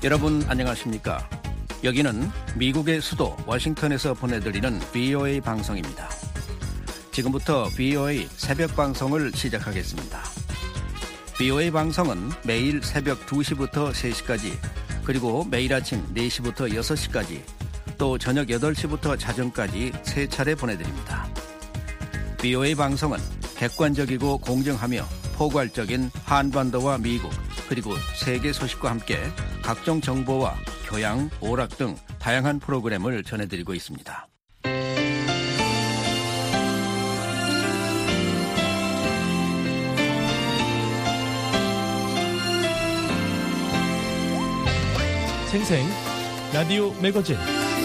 여러분 안녕하십니까? 여기는 미국의 수도 워싱턴에서 보내드리는 VOA 방송입니다. 지금부터 VOA 새벽 방송을 시작하겠습니다. VOA 방송은 매일 새벽 2시부터 3시까지 그리고 매일 아침 4시부터 6시까지 또 저녁 8시부터 자정까지 3차례 보내드립니다. VOA 방송은 객관적이고 공정하며 포괄적인 한반도와 미국 그리고 세계 소식과 함께 각종 정보와 교양, 오락 등 다양한 프로그램을 전해드리고 있습니다. 생생 라디오 매거진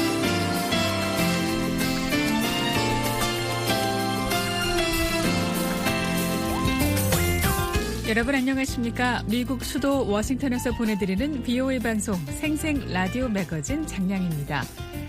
여러분 안녕하십니까? 미국 수도 워싱턴에서 보내드리는 VOA 방송 생생 라디오 매거진 장량입니다.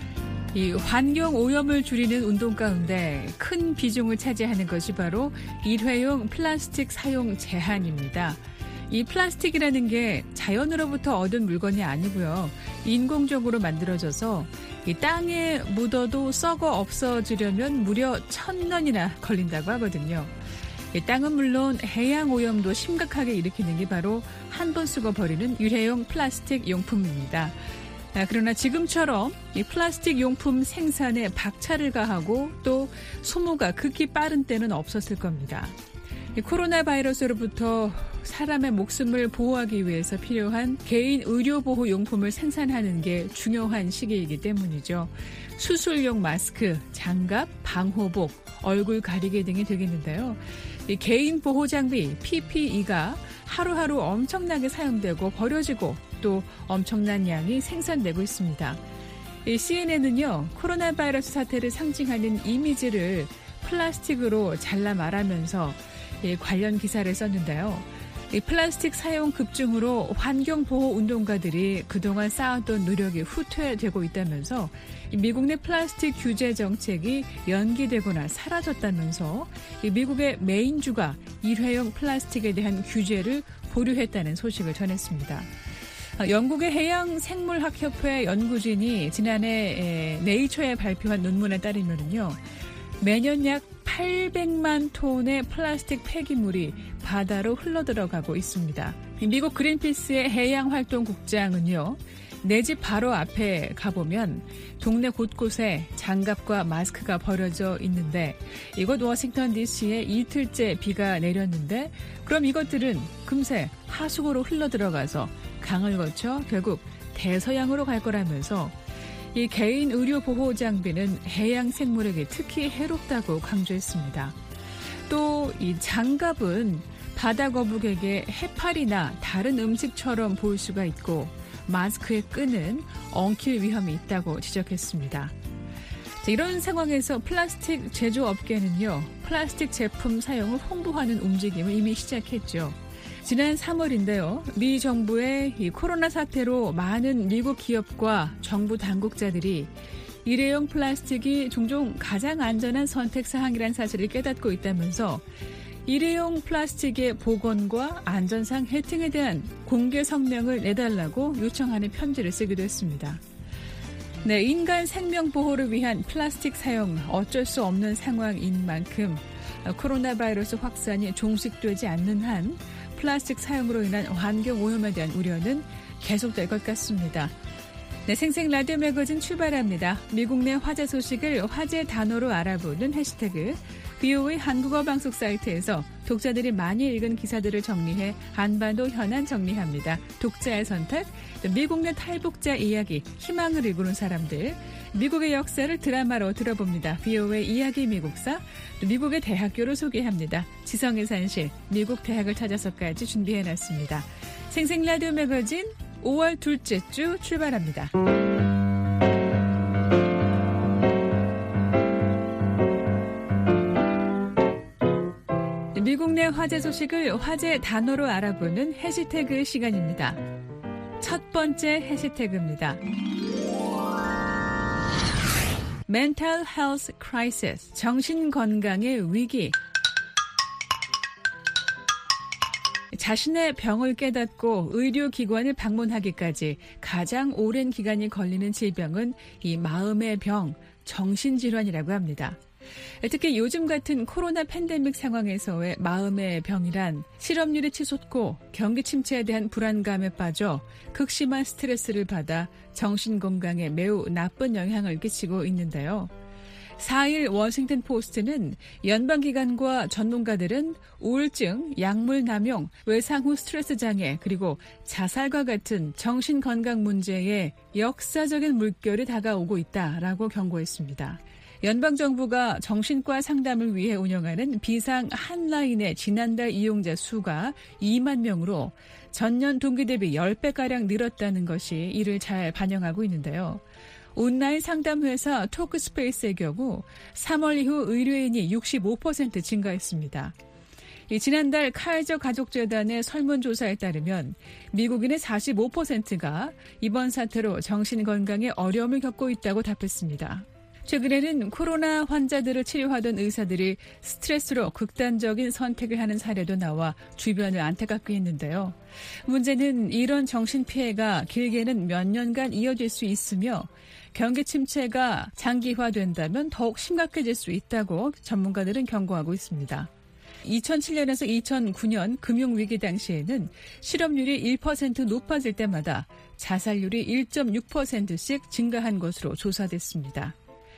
이 환경 오염을 줄이는 운동 가운데 큰 비중을 차지하는 것이 바로 일회용 플라스틱 사용 제한입니다. 이 플라스틱이라는 게 자연으로부터 얻은 물건이 아니고요. 인공적으로 만들어져서 이 땅에 묻어도 썩어 없어지려면 무려 1000년이나 걸린다고 하거든요. 땅은 물론 해양 오염도 심각하게 일으키는 게 바로 한 번 쓰고 버리는 일회용 플라스틱 용품입니다. 그러나 지금처럼 이 플라스틱 용품 생산에 박차를 가하고 또 소모가 극히 빠른 때는 없었을 겁니다. 이 코로나 바이러스로부터 사람의 목숨을 보호하기 위해서 필요한 개인 의료보호 용품을 생산하는 게 중요한 시기이기 때문이죠. 수술용 마스크, 장갑, 방호복, 얼굴 가리개 등이 되겠는데요. 이 개인 보호 장비 PPE가 하루하루 엄청나게 사용되고 버려지고 또 엄청난 양이 생산되고 있습니다. 이 CNN은요, 코로나 바이러스 사태를 상징하는 이미지를 플라스틱으로 잘라 말하면서 관련 기사를 썼는데요. 이 플라스틱 사용 급증으로 환경보호 운동가들이 그동안 쌓았던 노력이 후퇴되고 있다면서 미국 내 플라스틱 규제 정책이 연기되거나 사라졌다면서 미국의 메인주가 일회용 플라스틱에 대한 규제를 보류했다는 소식을 전했습니다. 영국의 해양생물학협회 연구진이 지난해 네이처에 발표한 논문에 따르면요. 매년 약 800만 톤의 플라스틱 폐기물이 바다로 흘러들어가고 있습니다. 미국 그린피스의 해양활동국장은요. 내 집 바로 앞에 가보면 동네 곳곳에 장갑과 마스크가 버려져 있는데 이곳 워싱턴 DC에 이틀째 비가 내렸는데 그럼 이것들은 금세 하수구로 흘러들어가서 강을 거쳐 결국 대서양으로 갈 거라면서 이 개인 의료 보호 장비는 해양 생물에게 특히 해롭다고 강조했습니다. 또 이 장갑은 바다 거북에게 해파리나 다른 음식처럼 보일 수가 있고 마스크의 끈은 엉킬 위험이 있다고 지적했습니다. 이런 상황에서 플라스틱 제조업계는요, 플라스틱 제품 사용을 홍보하는 움직임을 이미 시작했죠. 지난 3월인데요. 미 정부의 이 코로나 사태로 많은 미국 기업과 정부 당국자들이 일회용 플라스틱이 종종 가장 안전한 선택 사항이라는 사실을 깨닫고 있다면서 일회용 플라스틱의 보건과 안전상 혜택에 대한 공개 성명을 내달라고 요청하는 편지를 쓰기도 했습니다. 네, 인간 생명 보호를 위한 플라스틱 사용 어쩔 수 없는 상황인 만큼 코로나 바이러스 확산이 종식되지 않는 한 플라스틱 사용으로 인한 환경 오염에 대한 우려는 계속될 것 같습니다. 네, 생생 라디오 매거진 출발합니다. 미국 내 화제 소식을 화제 단어로 알아보는 해시태그 VOA 한국어 방송 사이트에서 독자들이 많이 읽은 기사들을 정리해 한반도 현안 정리합니다. 독자의 선택, 미국 내 탈북자 이야기, 희망을 이루는 사람들, 미국의 역사를 드라마로 들어봅니다. VOA 이야기 미국사, 미국의 대학교를 소개합니다. 지성의 산실, 미국 대학을 찾아서까지 준비해놨습니다. 생생 라디오 매거진 5월 둘째 주 출발합니다. 미국 내 화제 소식을 화제 단어로 알아보는 해시태그 시간입니다. 첫 번째 해시태그입니다. Mental Health Crisis, 정신건강의 위기. 자신의 병을 깨닫고 의료기관을 방문하기까지 가장 오랜 기간이 걸리는 질병은 이 마음의 병, 정신질환이라고 합니다. 특히 요즘 같은 코로나 팬데믹 상황에서의 마음의 병이란 실업률이 치솟고 경기 침체에 대한 불안감에 빠져 극심한 스트레스를 받아 정신건강에 매우 나쁜 영향을 끼치고 있는데요. 4일 워싱턴 포스트는 연방기관과 전문가들은 우울증, 약물 남용, 외상 후 스트레스 장애, 그리고 자살과 같은 정신건강 문제에 역사적인 물결이 다가오고 있다라고 경고했습니다. 연방정부가 정신과 상담을 위해 운영하는 비상 한라인의 지난달 이용자 수가 2만 명으로 전년 동기 대비 10배가량 늘었다는 것이 이를 잘 반영하고 있는데요. 온라인 상담회사 토크스페이스의 경우 3월 이후 의뢰인이 65% 증가했습니다. 지난달 카이저 가족재단의 설문조사에 따르면 미국인의 45%가 이번 사태로 정신건강에 어려움을 겪고 있다고 답했습니다. 최근에는 코로나 환자들을 치료하던 의사들이 스트레스로 극단적인 선택을 하는 사례도 나와 주변을 안타깝게 했는데요. 문제는 이런 정신피해가 길게는 몇 년간 이어질 수 있으며 경기 침체가 장기화된다면 더욱 심각해질 수 있다고 전문가들은 경고하고 있습니다. 2007년에서 2009년 금융위기 당시에는 실업률이 1% 높아질 때마다 자살률이 1.6%씩 증가한 것으로 조사됐습니다.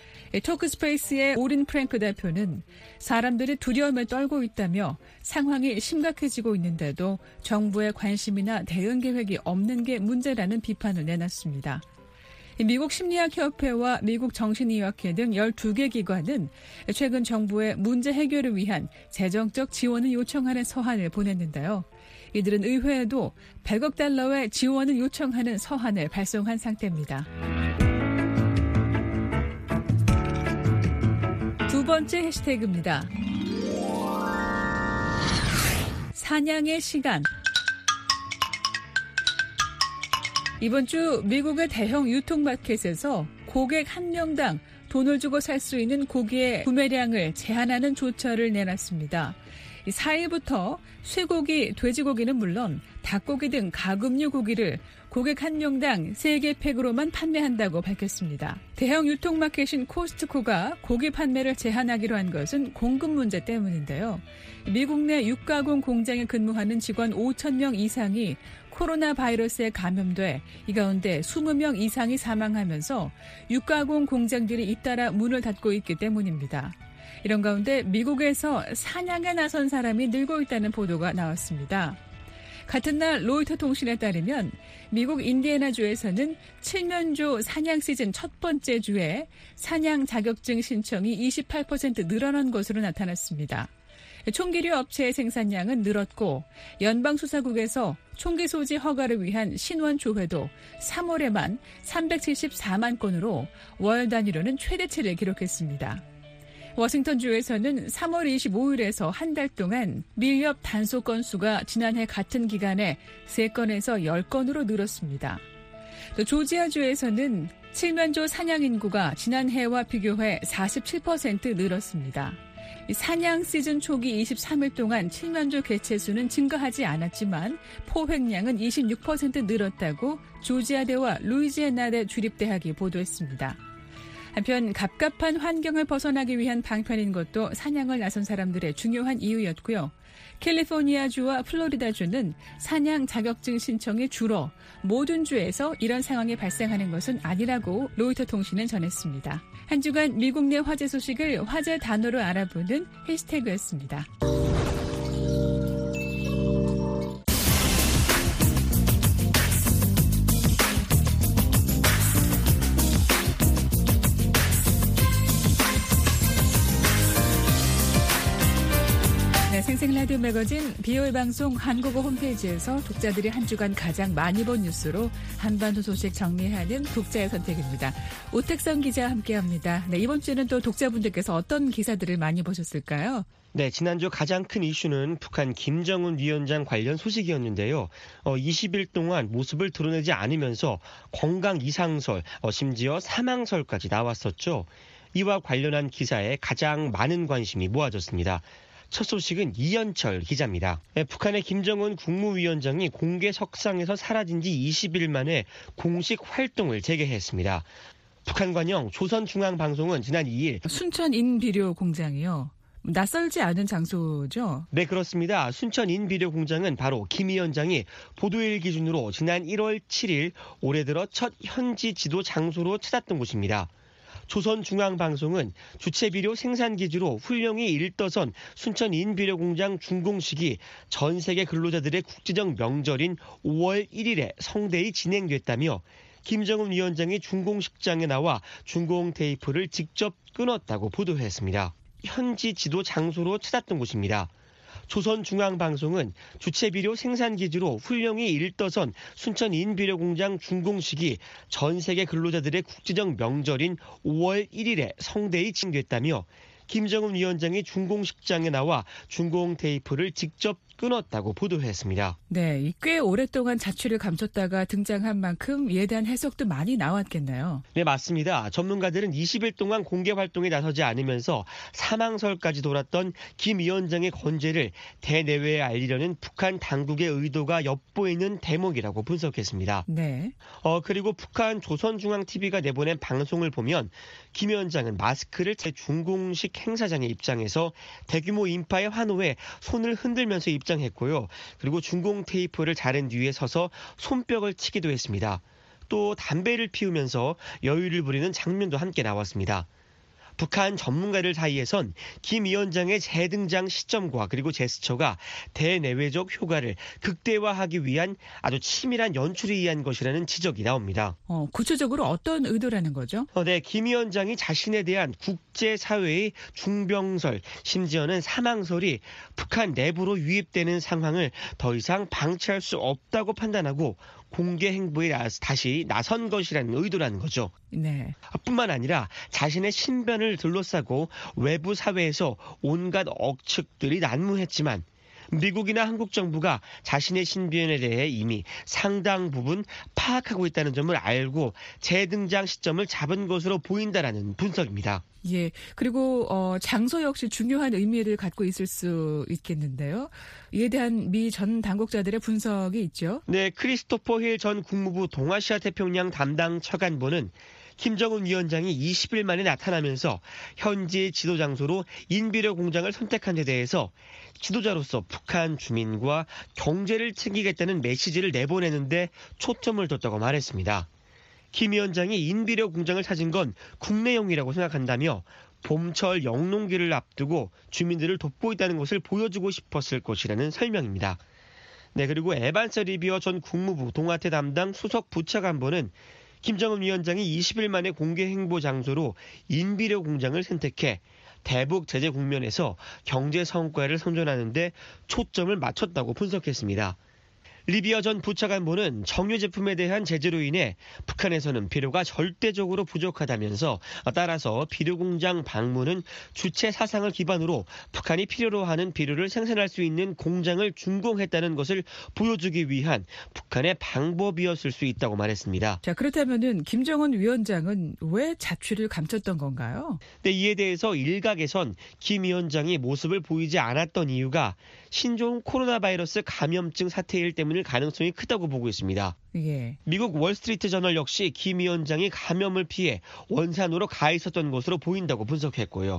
토크스페이스의 오린 프랭크 대표는 사람들이 두려움에 떨고 있다며 상황이 심각해지고 있는데도 정부의 관심이나 대응 계획이 없는 게 문제라는 비판을 내놨습니다. 미국 심리학협회와 미국 정신의학회 등 12개 기관은 최근 정부의 문제 해결을 위한 재정적 지원을 요청하는 서한을 보냈는데요. 이들은 의회에도 100억 달러의 지원을 요청하는 서한을 발송한 상태입니다. 두 번째 해시태그입니다. 사냥의 시간. 이번 주 미국의 대형 유통마켓에서 고객 한 명당 돈을 주고 살 수 있는 고기의 구매량을 제한하는 조처를 내놨습니다. 4일부터 쇠고기, 돼지고기는 물론 닭고기 등 가금류 고기를 고객 한 명당 3개 팩으로만 판매한다고 밝혔습니다. 대형 유통마켓인 코스트코가 고기 판매를 제한하기로 한 것은 공급 문제 때문인데요. 미국 내 육가공 공장에 근무하는 직원 5,000명 이상이 코로나 바이러스에 감염돼 이 가운데 20명 이상이 사망하면서 육가공 공장들이 잇따라 문을 닫고 있기 때문입니다. 이런 가운데 미국에서 사냥에 나선 사람이 늘고 있다는 보도가 나왔습니다. 같은 날 로이터 통신에 따르면 미국 인디애나주에서는 칠면조 사냥 시즌 첫 번째 주에 사냥 자격증 신청이 28% 늘어난 것으로 나타났습니다. 총기류 업체의 생산량은 늘었고 연방수사국에서 총기 소지 허가를 위한 신원 조회도 3월에만 374만 건으로 월 단위로는 최대치를 기록했습니다. 워싱턴주에서는 3월 25일에서 한 달 동안 밀렵 단속 건수가 지난해 같은 기간에 3건에서 10건으로 늘었습니다. 또 조지아주에서는 칠면조 사냥 인구가 지난해와 비교해 47% 늘었습니다. 사냥 시즌 초기 23일 동안 칠면조 개체수는 증가하지 않았지만 포획량은 26% 늘었다고 조지아대와 루이지애나대 주립대학이 보도했습니다. 한편 갑갑한 환경을 벗어나기 위한 방편인 것도 사냥을 나선 사람들의 중요한 이유였고요. 캘리포니아주와 플로리다주는 사냥 자격증 신청이 줄어 모든 주에서 이런 상황이 발생하는 것은 아니라고 로이터 통신은 전했습니다. 한 주간 미국 내 화제 소식을 화제 단어로 알아보는 해시태그였습니다. 생생라디오 매거진 BOA 방송 한국어 홈페이지에서 독자들이 한 주간 가장 많이 본 뉴스로 한반도 소식 정리하는 독자의 선택입니다. 오택성 기자와 함께합니다. 네, 이번 주에는 또 독자분들께서 어떤 기사들을 많이 보셨을까요? 네, 지난주 가장 큰 이슈는 북한 김정은 위원장 관련 소식이었는데요. 20일 동안 모습을 드러내지 않으면서 건강 이상설, 심지어 사망설까지 나왔었죠. 이와 관련한 기사에 가장 많은 관심이 모아졌습니다. 첫 소식은 이현철 기자입니다. 북한의 김정은 국무위원장이 공개석상에서 사라진 지 20일 만에 공식 활동을 재개했습니다. 북한관영 조선중앙방송은 지난 2일 순천 인비료 공장이요. 낯설지 않은 장소죠? 네, 그렇습니다. 순천 인비료 공장은 바로 김 위원장이 보도일 기준으로 지난 1월 7일 올해 들어 첫 현지 지도 장소로 찾았던 곳입니다. 조선중앙방송은 주체비료 생산기지로 훌륭히 일떠선 순천 인비료 공장 준공식이 전 세계 근로자들의 국제적 명절인 5월 1일에 성대히 진행됐다며 김정은 위원장이 준공식장에 나와 준공 테이프를 직접 끊었다고 보도했습니다. 현지 지도 장소로 찾았던 곳입니다. 조선중앙방송은 주체비료 생산기지로 훌륭히 일떠선 순천 인비료 공장 준공식이 전 세계 근로자들의 국제적 명절인 5월 1일에 성대히 진행됐다며 김정은 위원장이 준공식장에 나와 준공 테이프를 직접 끊었다고 보도했습니다. 네, 꽤 오랫동안 자취를 감췄다가 등장한 만큼 이에 대한 해석도 많이 나왔겠나요? 네, 맞습니다. 전문가들은 20일 동안 공개 활동에 나서지 않으면서 사망설까지 돌았던 김 위원장의 건재를 대내외에 알리려는 북한 당국의 의도가 엿보이는 대목이라고 분석했습니다. 네. 그리고 북한 조선중앙TV가 내보낸 방송을 보면 김 위원장은 마스크를 준공식 행사장에 입장해서 대규모 인파의 환호에 손을 흔들면서 입장했고요. 그리고 준공 테이프를 자른 뒤에 서서 손뼉을 치기도 했습니다. 또 담배를 피우면서 여유를 부리는 장면도 함께 나왔습니다. 북한 전문가들 사이에선 김 위원장의 재등장 시점과 그리고 제스처가 대내외적 효과를 극대화하기 위한 아주 치밀한 연출에 의한 것이라는 지적이 나옵니다. 구체적으로 어떤 의도라는 거죠? 네, 김 위원장이 자신에 대한 국제사회의 중병설, 심지어는 사망설이 북한 내부로 유입되는 상황을 더 이상 방치할 수 없다고 판단하고 공개 행보에 다시 나선 것이라는 의도라는 거죠. 네. 뿐만 아니라 자신의 신변을 둘러싸고 외부 사회에서 온갖 억측들이 난무했지만 미국이나 한국 정부가 자신의 신변에 대해 이미 상당 부분 파악하고 있다는 점을 알고 재등장 시점을 잡은 것으로 보인다라는 분석입니다. 예. 그리고 장소 역시 중요한 의미를 갖고 있을 수 있겠는데요. 이에 대한 미 전 당국자들의 분석이 있죠. 네, 크리스토퍼 힐 전 국무부 동아시아 태평양 담당 차관보는 김정은 위원장이 20일 만에 나타나면서 현지 지도 장소로 인비료 공장을 선택한 데 대해서 지도자로서 북한 주민과 경제를 챙기겠다는 메시지를 내보내는데 초점을 뒀다고 말했습니다. 김 위원장이 인비료 공장을 찾은 건 국내용이라고 생각한다며 봄철 영농기를 앞두고 주민들을 돕고 있다는 것을 보여주고 싶었을 것이라는 설명입니다. 네, 그리고 에반스 리비어 전 국무부 동아태 담당 수석 부차관보는 김정은 위원장이 20일 만에 공개 행보 장소로 인비료 공장을 선택해 대북 제재 국면에서 경제 성과를 선전하는 데 초점을 맞췄다고 분석했습니다. 리비어 전 부차관보는 정유 제품에 대한 제재로 인해 북한에서는 비료가 절대적으로 부족하다면서 따라서 비료 공장 방문은 주체 사상을 기반으로 북한이 필요로 하는 비료를 생산할 수 있는 공장을 준공했다는 것을 보여주기 위한 북한의 방법이었을 수 있다고 말했습니다. 자, 그렇다면은 김정은 위원장은 왜 자취를 감췄던 건가요? 네, 이에 대해서 일각에선 김 위원장이 모습을 보이지 않았던 이유가 신종 코로나 바이러스 감염증 사태일 때문일 가능성이 크다고 보고 있습니다. 예. 미국 월스트리트 저널 역시 김 위원장이 감염을 피해 원산으로 가 있었던 것으로 보인다고 분석했고요.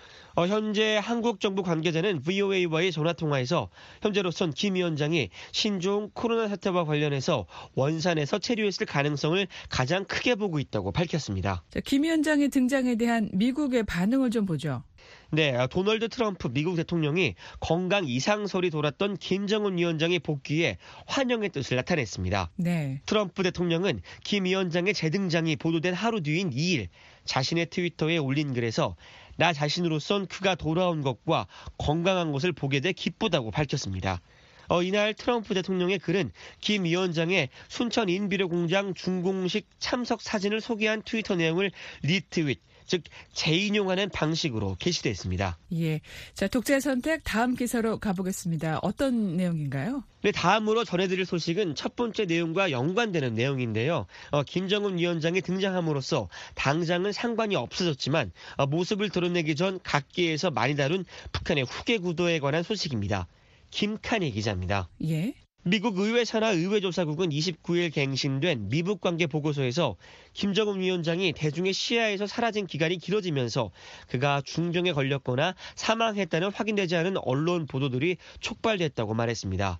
현재 한국 정부 관계자는 VOA와의 전화통화에서 현재로선 김 위원장이 신종 코로나 사태와 관련해서 원산에서 체류했을 가능성을 가장 크게 보고 있다고 밝혔습니다. 자, 김 위원장의 등장에 대한 미국의 반응을 좀 보죠. 네, 도널드 트럼프 미국 대통령이 건강 이상설이 돌았던 김정은 위원장의 복귀에 환영의 뜻을 나타냈습니다. 네. 트럼프 대통령은 김 위원장의 재등장이 보도된 하루 뒤인 2일 자신의 트위터에 올린 글에서 나 자신으로선 그가 돌아온 것과 건강한 것을 보게 돼 기쁘다고 밝혔습니다. 이날 트럼프 대통령의 글은 김 위원장의 순천 인비료 공장 준공식 참석 사진을 소개한 트위터 내용을 리트윗, 즉 재인용하는 방식으로 게시됐습니다. 예. 자, 독재 선택 다음 기사로 가보겠습니다. 어떤 내용인가요? 네, 다음으로 전해드릴 소식은 첫 번째 내용과 연관되는 내용인데요. 김정은 위원장이 등장함으로써 당장은 상관이 없어졌지만 모습을 드러내기 전 각계에서 많이 다룬 북한의 후계 구도에 관한 소식입니다. 김칸희 기자입니다. 예. 미국 의회 산하 의회조사국은 29일 갱신된 미북관계 보고서에서 김정은 위원장이 대중의 시야에서 사라진 기간이 길어지면서 그가 중병에 걸렸거나 사망했다는 확인되지 않은 언론 보도들이 촉발됐다고 말했습니다.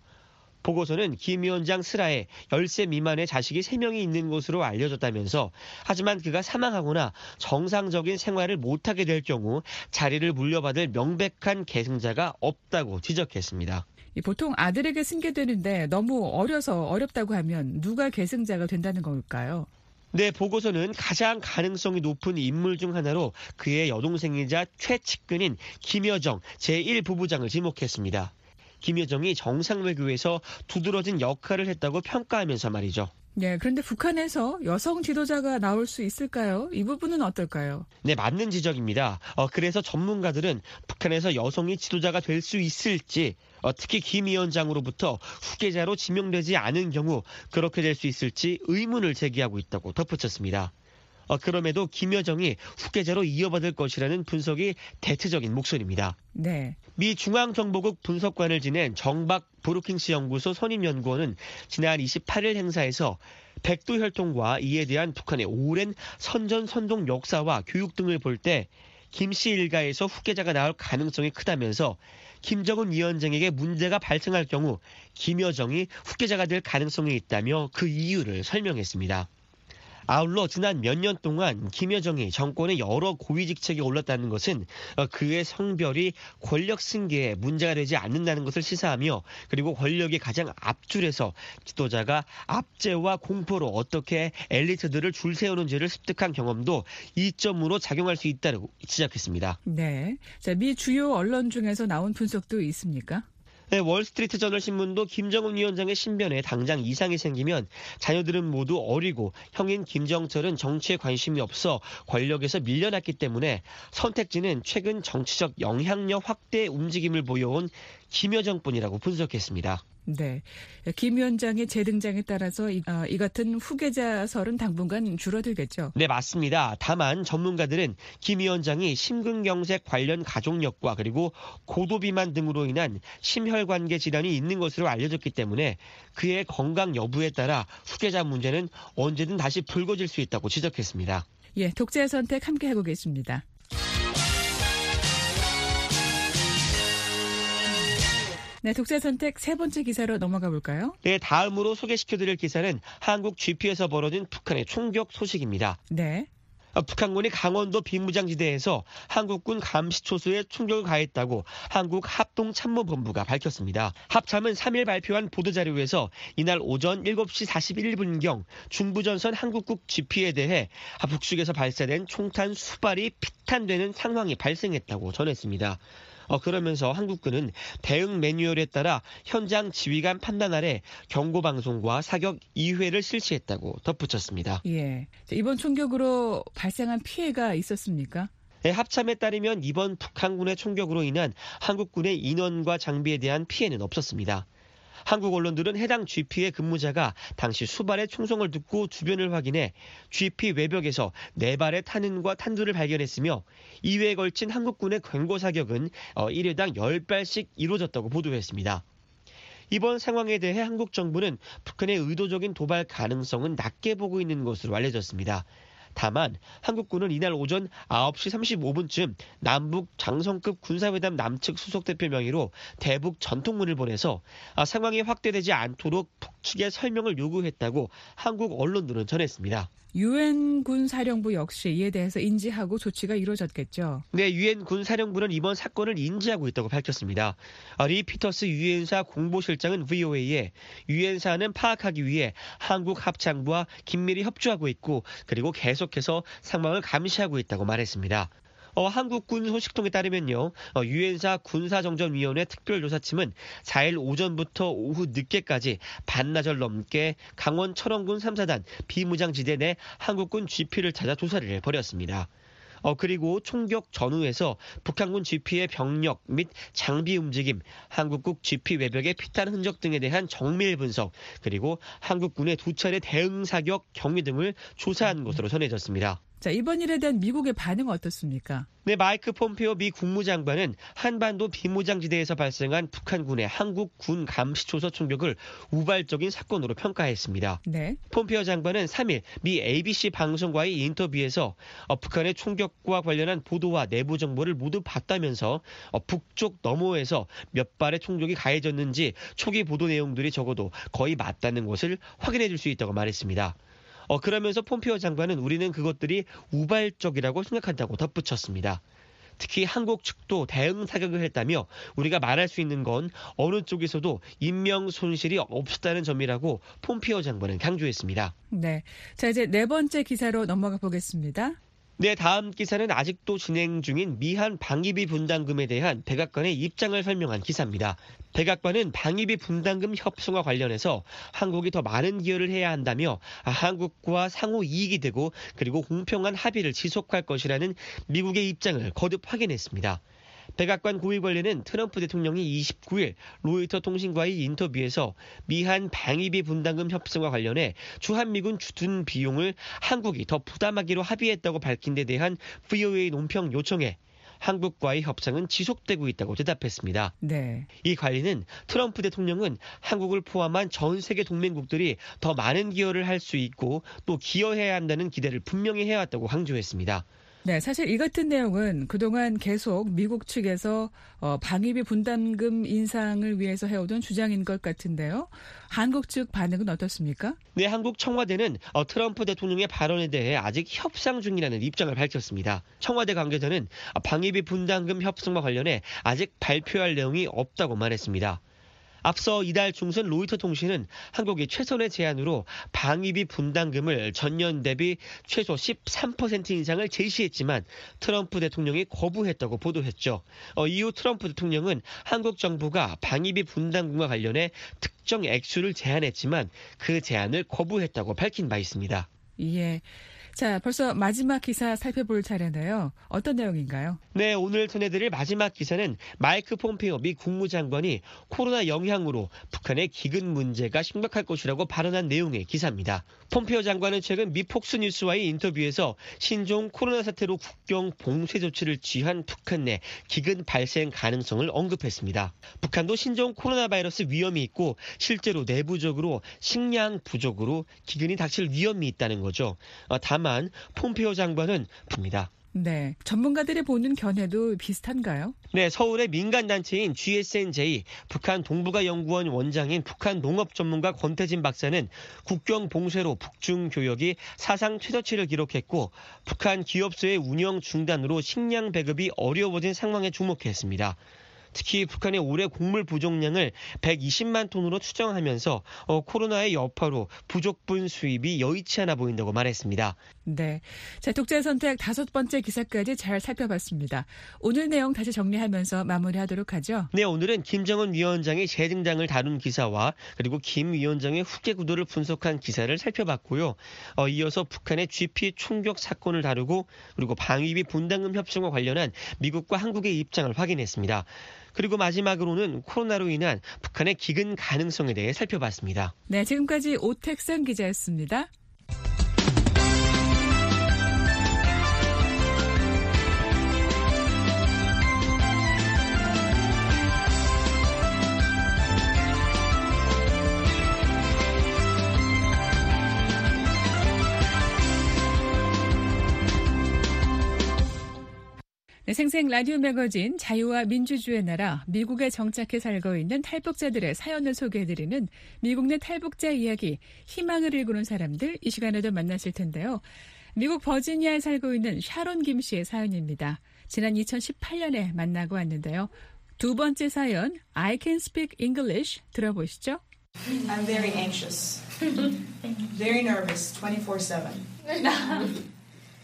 보고서는 김 위원장 슬하에 10세 미만의 자식이 3명이 있는 것으로 알려졌다면서 하지만 그가 사망하거나 정상적인 생활을 못하게 될 경우 자리를 물려받을 명백한 계승자가 없다고 지적했습니다. 보통 아들에게 승계되는데 너무 어려서 어렵다고 하면 누가 계승자가 된다는 걸까요? 네, 보고서는 가장 가능성이 높은 인물 중 하나로 그의 여동생이자 최측근인 김여정 제1부부장을 지목했습니다. 김여정이 정상외교에서 두드러진 역할을 했다고 평가하면서 말이죠. 네, 그런데 북한에서 여성 지도자가 나올 수 있을까요? 이 부분은 어떨까요? 네, 맞는 지적입니다. 그래서 전문가들은 북한에서 여성이 지도자가 될 수 있을지, 특히 김 위원장으로부터 후계자로 지명되지 않은 경우 그렇게 될 수 있을지 의문을 제기하고 있다고 덧붙였습니다. 그럼에도 김여정이 후계자로 이어받을 것이라는 분석이 대체적인 목소리입니다. 네. 미 중앙정보국 분석관을 지낸 정박 브루킹스 연구소 선임연구원은 지난 28일 행사에서 백두 혈통과 이에 대한 북한의 오랜 선전선동 역사와 교육 등을 볼 때 김씨 일가에서 후계자가 나올 가능성이 크다면서 김정은 위원장에게 문제가 발생할 경우 김여정이 후계자가 될 가능성이 있다며 그 이유를 설명했습니다. 아울러 지난 몇 년 동안 김여정이 정권의 여러 고위 직책에 올랐다는 것은 그의 성별이 권력 승계에 문제가 되지 않는다는 것을 시사하며 그리고 권력의 가장 앞줄에서 지도자가 압제와 공포로 어떻게 엘리트들을 줄 세우는지를 습득한 경험도 이점으로 작용할 수 있다고 지적했습니다. 네. 자, 미 주요 언론 중에서 나온 분석도 있습니까? 네, 월스트리트 저널 신문도 김정은 위원장의 신변에 당장 이상이 생기면 자녀들은 모두 어리고 형인 김정철은 정치에 관심이 없어 권력에서 밀려났기 때문에 선택지는 최근 정치적 영향력 확대 움직임을 보여온 김여정뿐이라고 분석했습니다. 네. 김 위원장의 재등장에 따라서 이 같은 후계자설은 당분간 줄어들겠죠. 네, 맞습니다. 다만 전문가들은 김 위원장이 심근경색 관련 가족력과 그리고 고도비만 등으로 인한 심혈관계 질환이 있는 것으로 알려졌기 때문에 그의 건강 여부에 따라 후계자 문제는 언제든 다시 불거질 수 있다고 지적했습니다. 예, 독재 선택 함께하고 계십니다. 네, 독재 선택 세 번째 기사로 넘어가 볼까요? 네, 다음으로 소개시켜드릴 기사는 한국 GP에서 벌어진 북한의 총격 소식입니다. 네. 북한군이 강원도 비무장지대에서 한국군 감시초소에 총격을 가했다고 한국합동참모본부가 밝혔습니다. 합참은 3일 발표한 보도자료에서 이날 오전 7시 41분경 중부전선 한국국 GP에 대해 북측에서 발사된 총탄 수발이 피탄되는 상황이 발생했다고 전했습니다. 그러면서 한국군은 대응 매뉴얼에 따라 현장 지휘관 판단 아래 경고방송과 사격 2회를 실시했다고 덧붙였습니다. 예. 이번 총격으로 발생한 피해가 있었습니까? 네, 합참에 따르면 이번 북한군의 총격으로 인한 한국군의 인원과 장비에 대한 피해는 없었습니다. 한국 언론들은 해당 GP의 근무자가 당시 수발의 총성을 듣고 주변을 확인해 GP 외벽에서 4발의 탄은과 탄두를 발견했으며 2회에 걸친 한국군의 경고 사격은 1회당 10발씩 이루어졌다고 보도했습니다. 이번 상황에 대해 한국 정부는 북한의 의도적인 도발 가능성은 낮게 보고 있는 것으로 알려졌습니다. 다만 한국군은 이날 오전 9시 35분쯤 남북 장성급 군사회담 남측 수석대표 명의로 대북 전통문을 보내서 상황이 확대되지 않도록 북측에 설명을 요구했다고 한국 언론들은 전했습니다. 유엔 군사령부 역시 이에 대해서 인지하고 조치가 이루어졌겠죠. 네, 유엔 군사령부는 이번 사건을 인지하고 있다고 밝혔습니다. 리 피터스 유엔사 공보실장은 VOA에 유엔 사안은 파악하기 위해 한국 합참부와 긴밀히 협조하고 있고 그리고 계속해서 상황을 감시하고 있다고 말했습니다. 한국군 소식통에 따르면요, 유엔사 군사정전위원회 특별조사팀은 4일 오전부터 오후 늦게까지 반나절 넘게 강원 철원군 3사단 비무장지대 내 한국군 GP를 찾아 조사를 벌였습니다. 그리고 총격 전후에서 북한군 GP의 병력 및 장비 움직임, 한국국 GP 외벽의 피탄 흔적 등에 대한 정밀 분석, 그리고 한국군의 2차례 대응 사격 경위 등을 조사한 것으로 전해졌습니다. 자, 이번 일에 대한 미국의 반응은 어떻습니까? 네, 마이크 폼페오 미 국무장관은 한반도 비무장지대에서 발생한 북한군의 한국군 감시초소 총격을 우발적인 사건으로 평가했습니다. 네. 폼페오 장관은 3일 미 ABC 방송과의 인터뷰에서 북한의 총격과 관련한 보도와 내부 정보를 모두 봤다면서 북쪽 너머에서 몇 발의 총격이 가해졌는지 초기 보도 내용들이 적어도 거의 맞다는 것을 확인해 줄 수 있다고 말했습니다. 그러면서 폼페오 장관은 우리는 그것들이 우발적이라고 생각한다고 덧붙였습니다. 특히 한국 측도 대응 사격을 했다며 우리가 말할 수 있는 건 어느 쪽에서도 인명 손실이 없었다는 점이라고 폼페오 장관은 강조했습니다. 네. 자, 이제 네 번째 기사로 넘어가 보겠습니다. 네, 다음 기사는 아직도 진행 중인 미한 방위비 분담금에 대한 백악관의 입장을 설명한 기사입니다. 백악관은 방위비 분담금 협상과 관련해서 한국이 더 많은 기여를 해야 한다며 한국과 상호 이익이 되고 그리고 공평한 합의를 지속할 것이라는 미국의 입장을 거듭 확인했습니다. 백악관 고위 관리는 트럼프 대통령이 29일 로이터 통신과의 인터뷰에서 미한 방위비 분담금 협상과 관련해 주한미군 주둔 비용을 한국이 더 부담하기로 합의했다고 밝힌 데 대한 VOA 논평 요청에 한국과의 협상은 지속되고 있다고 대답했습니다. 네. 이 관리는 트럼프 대통령은 한국을 포함한 전 세계 동맹국들이 더 많은 기여를 할 수 있고 또 기여해야 한다는 기대를 분명히 해왔다고 강조했습니다. 네, 사실 이 같은 내용은 그동안 계속 미국 측에서 방위비 분담금 인상을 위해서 해오던 주장인 것 같은데요. 한국 측 반응은 어떻습니까? 네, 한국 청와대는 트럼프 대통령의 발언에 대해 아직 협상 중이라는 입장을 밝혔습니다. 청와대 관계자는 방위비 분담금 협상과 관련해 아직 발표할 내용이 없다고 말했습니다. 앞서 이달 중순 로이터 통신은 한국이 최선의 제안으로 방위비 분담금을 전년 대비 최소 13% 인상을 제시했지만 트럼프 대통령이 거부했다고 보도했죠. 이후 트럼프 대통령은 한국 정부가 방위비 분담금과 관련해 특정 액수를 제안했지만 그 제안을 거부했다고 밝힌 바 있습니다. 예. 자, 벌써 마지막 기사 살펴볼 차례인데요. 어떤 내용인가요? 네, 오늘 전해드릴 마지막 기사는 마이크 폼페오 미 국무장관이 코로나 영향으로 북한의 기근 문제가 심각할 것이라고 발언한 내용의 기사입니다. 폼페오 장관은 최근 미 폭스뉴스와의 인터뷰에서 신종 코로나 사태로 국경 봉쇄 조치를 취한 북한 내 기근 발생 가능성을 언급했습니다. 북한도 신종 코로나 바이러스 위험이 있고 실제로 내부적으로 식량 부족으로 기근이 닥칠 위험이 있다는 거죠. 다만 폼페오 장관은 봅니다. 네, 전문가들이 보는 견해도 비슷한가요? 네, 서울의 민간단체인 GSNJ 북한 동북아 연구원 원장인 북한 농업 전문가 권태진 박사는 국경 봉쇄로 북중 교역이 사상 최저치를 기록했고 북한 기업소의 운영 중단으로 식량 배급이 어려워진 상황에 주목했습니다. 특히 북한의 올해 곡물 부족량을 120만 톤으로 추정하면서 코로나의 여파로 부족분 수입이 여의치 않아 보인다고 말했습니다. 네, 자, 독자의 선택 5번째 기사까지 잘 살펴봤습니다. 오늘 내용 다시 정리하면서 마무리하도록 하죠. 네, 오늘은 김정은 위원장의 재등장을 다룬 기사와 그리고 김 위원장의 후계 구도를 분석한 기사를 살펴봤고요. 이어서 북한의 GP 총격 사건을 다루고 그리고 방위비 분담금 협상과 관련한 미국과 한국의 입장을 확인했습니다. 그리고 마지막으로는 코로나로 인한 북한의 기근 가능성에 대해 살펴봤습니다. 네, 지금까지 오택선 기자였습니다. 네, 생생 라디오 매거진 자유와 민주주의 나라 미국에 정착해 살고 있는 탈북자들의 사연을 소개해드리는 미국 내 탈북자 이야기 희망을 일구는 사람들 이 시간에도 만나실 텐데요. 미국 버지니아에 살고 있는 샤론 김 씨의 사연입니다. 지난 2018년에 만나고 왔는데요. 두 번째 사연 I can speak English 들어보시죠. I'm very anxious. Very nervous 24/7.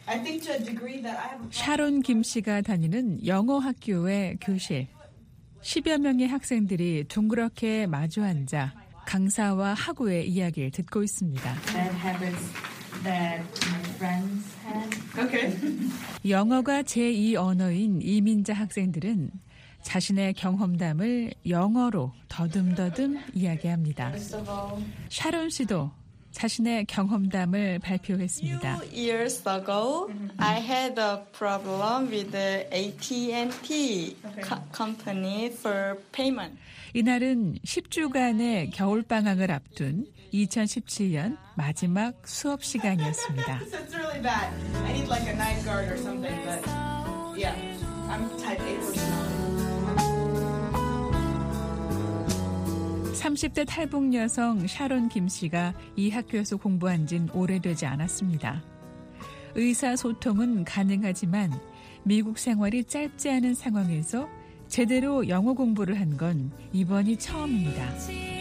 샤론 김 씨가 다니는 영어 학교의 교실. 10여 명의 학생들이 둥그렇게 마주 앉아 강사와 학우의 이야기를 듣고 있습니다. Okay. 영어가 제2 언어인 이민자 학생들은 자신의 경험담을 영어로 더듬더듬 이야기합니다. 샤론 씨도 자신의 경험담을 발표했습니다. Few years ago, I had a problem with the AT&T company for payment. 이날은 10주간의 겨울방학을 앞둔 2017년 마지막 수업 시간이었습니다. So it's really bad. I need like a night guard or something, but yeah, I'm type A personality. 30대 탈북 여성 샤론 김 씨가 이 학교에서 공부한 지는 오래되지 않았습니다. 의사소통은 가능하지만 미국 생활이 짧지 않은 상황에서 제대로 영어 공부를 한 건 이번이 처음입니다.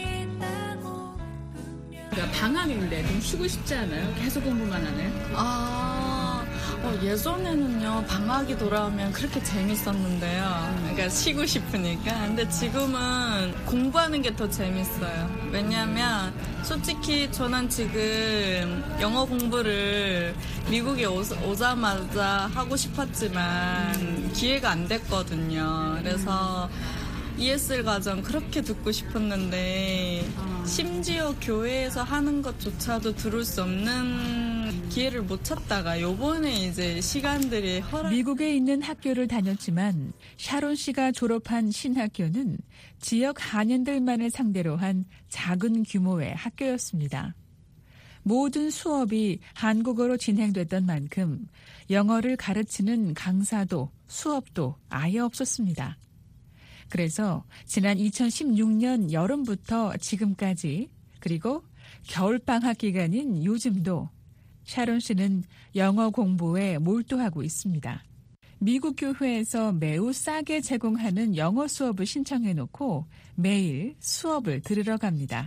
방학인데 좀 쉬고 싶지 않아요? 계속 공부만 하네. 예전에는요, 방학이 돌아오면 그렇게 재밌었는데요. 그러니까 쉬고 싶으니까. 근데 지금은 공부하는 게 더 재밌어요. 왜냐면 솔직히 저는 지금 영어 공부를 미국에 오자마자 하고 싶었지만 기회가 안 됐거든요. 그래서 ESL 과정 그렇게 듣고 싶었는데 심지어 교회에서 하는 것조차도 들을 수 없는 기회를 못 찾다가 요번에 이제 시간들이 미국에 있는 학교를 다녔지만 샤론 씨가 졸업한 신학교는 지역 한인들만을 상대로 한 작은 규모의 학교였습니다. 모든 수업이 한국어로 진행됐던 만큼 영어를 가르치는 강사도 수업도 아예 없었습니다. 그래서 지난 2016년 여름부터 지금까지 그리고 겨울방학 기간인 요즘도 샤론 씨는 영어 공부에 몰두하고 있습니다. 미국 교회에서 매우 싸게 제공하는 영어 수업을 신청해놓고 매일 수업을 들으러 갑니다.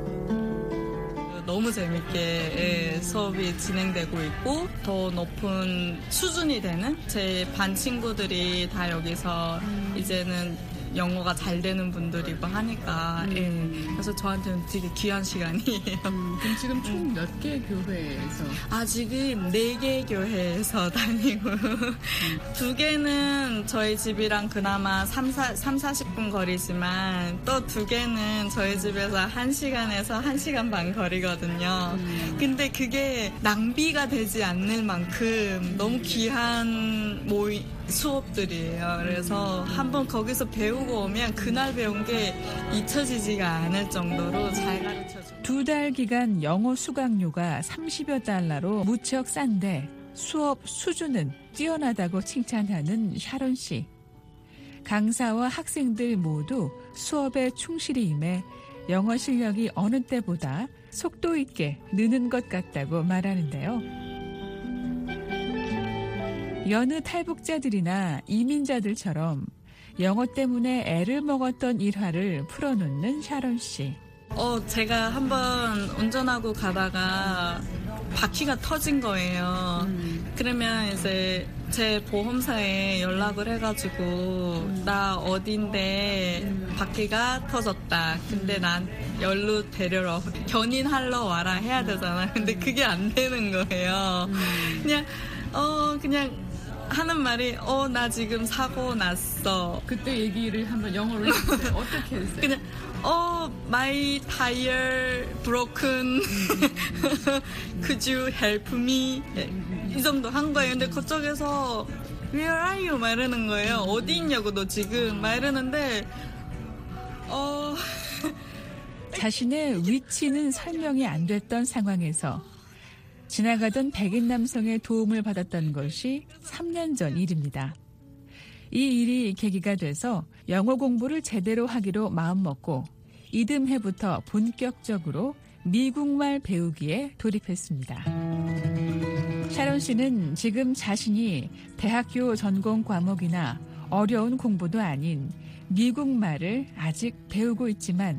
너무 재밌게 수업이 진행되고 있고 더 높은 수준이 되는 제 반 친구들이 다 여기서 이제는 영어가 잘 되는 분들이고 하니까 그래서 저한테는 되게 귀한 시간이에요. 그럼 지금 총 몇 개 교회에서? 지금 4개 교회에서 다니고 2개는 저희 집이랑 그나마 30-40분 거리지만 또 2개는 저희 집에서 1시간에서 1시간 반 거리거든요. 근데 그게 낭비가 되지 않을 만큼 너무 귀한 수업들이에요. 그래서 한번 거기서 배우고 오면 그날 배운 게 잊혀지지가 않을 정도로 잘 가르쳐줘요. 2달 기간 영어 수강료가 $30여 달러로 무척 싼데 수업 수준은 뛰어나다고 칭찬하는 샤론 씨. 강사와 학생들 모두 수업에 충실히 임해 영어 실력이 어느 때보다 속도 있게 느는 것 같다고 말하는데요. 여느 탈북자들이나 이민자들처럼 영어 때문에 애를 먹었던 일화를 풀어놓는 샤론 씨. 제가 한번 운전하고 가다가 바퀴가 터진 거예요. 그러면 이제 제 보험사에 연락을 해가지고 나 어딘데 바퀴가 터졌다. 근데 난 열로 데려러 견인하러 와라 해야 되잖아. 근데 그게 안 되는 거예요. 그냥 하는 말이 나 지금 사고 났어. 그때 얘기를 한번 영어로 해주세요. 어떻게 했어요? 그냥 my tire broken. Could you help me? 이 정도 한 거예요. 근데 그쪽에서 Where are you? 막 이러는 거예요. 어디 있냐고 너 지금 막 이러는데 자신의 위치는 설명이 안 됐던 상황에서 지나가던 백인 남성의 도움을 받았던 것이 3년 전 일입니다. 이 일이 계기가 돼서 영어 공부를 제대로 하기로 마음먹고 이듬해부터 본격적으로 미국말 배우기에 돌입했습니다. 샤론 씨는 지금 자신이 대학교 전공 과목이나 어려운 공부도 아닌 미국말을 아직 배우고 있지만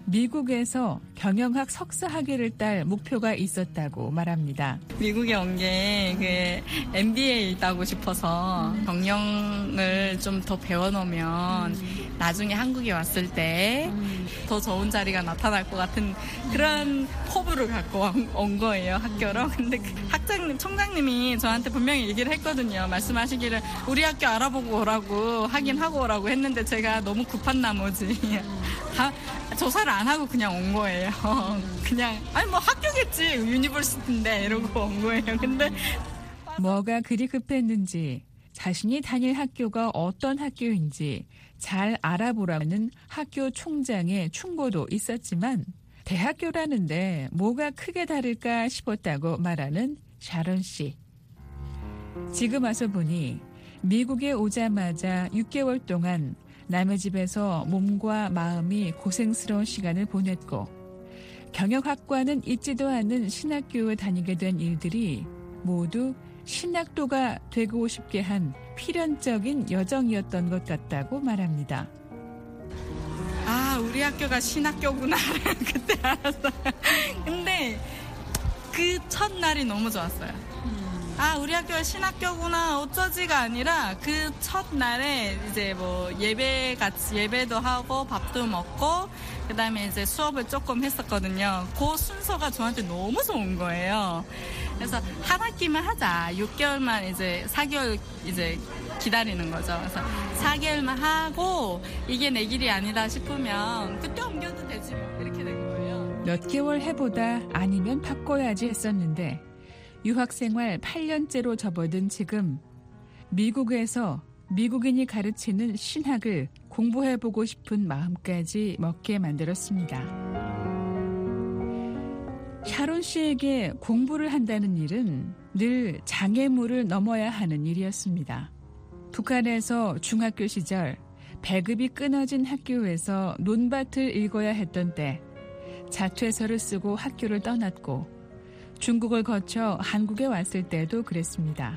미국에서 경영학 석사 학위를 딸 목표가 있었다고 말합니다. 미국에 온 게 그 MBA 따고 싶어서 경영을 좀 더 배워놓으면 나중에 한국에 왔을 때 더 좋은 자리가 나타날 것 같은 그런 포부를 갖고 온 거예요, 학교로. 근데 그 총장님이 저한테 분명히 얘기를 했거든요. 말씀하시기를 우리 학교 알아보고 오라고 확인하고 오라고 했는데 제가 너무 급한 나머지 다 조사를 안 하고 그냥 온 거예요. 그냥 아니 뭐 학교겠지, 유니버시티인데 이러고 온 거예요. 근데 뭐가 그리 급했는지 자신이 다닐 학교가 어떤 학교인지 잘 알아보라는 학교 총장의 충고도 있었지만 대학교라는데 뭐가 크게 다를까 싶었다고 말하는 샤론 씨. 지금 와서 보니 미국에 오자마자 6개월 동안 남의 집에서 몸과 마음이 고생스러운 시간을 보냈고 경영학과는 있지도 않은 신학교에 다니게 된 일들이 모두 신학도가 되고 싶게 한 필연적인 여정이었던 것 같다고 말합니다. 아, 우리 학교가 신학교구나를 그때 알았어요. 근데 그 첫날이 너무 좋았어요. 아, 우리 학교가 신학교구나 어쩌지가 아니라 그 첫날에 이제 뭐 예배도 하고 밥도 먹고 그다음에 이제 수업을 조금 했었거든요. 그 순서가 저한테 너무 좋은 거예요. 그래서 한 학기만 하자. 6개월만 이제 4개월 이제 기다리는 거죠. 그래서 4개월만 하고 이게 내 길이 아니다 싶으면 그때 옮겨도 되지 뭐 이렇게 된 거예요. 몇 개월 해보다 아니면 바꿔야지 했었는데 유학생활 8년째로 접어든 지금 미국에서 미국인이 가르치는 신학을 공부해보고 싶은 마음까지 먹게 만들었습니다. 샤론 씨에게 공부를 한다는 일은 늘 장애물을 넘어야 하는 일이었습니다. 북한에서 중학교 시절 배급이 끊어진 학교에서 논밭을 읽어야 했던 때 자퇴서를 쓰고 학교를 떠났고 중국을 거쳐 한국에 왔을 때도 그랬습니다.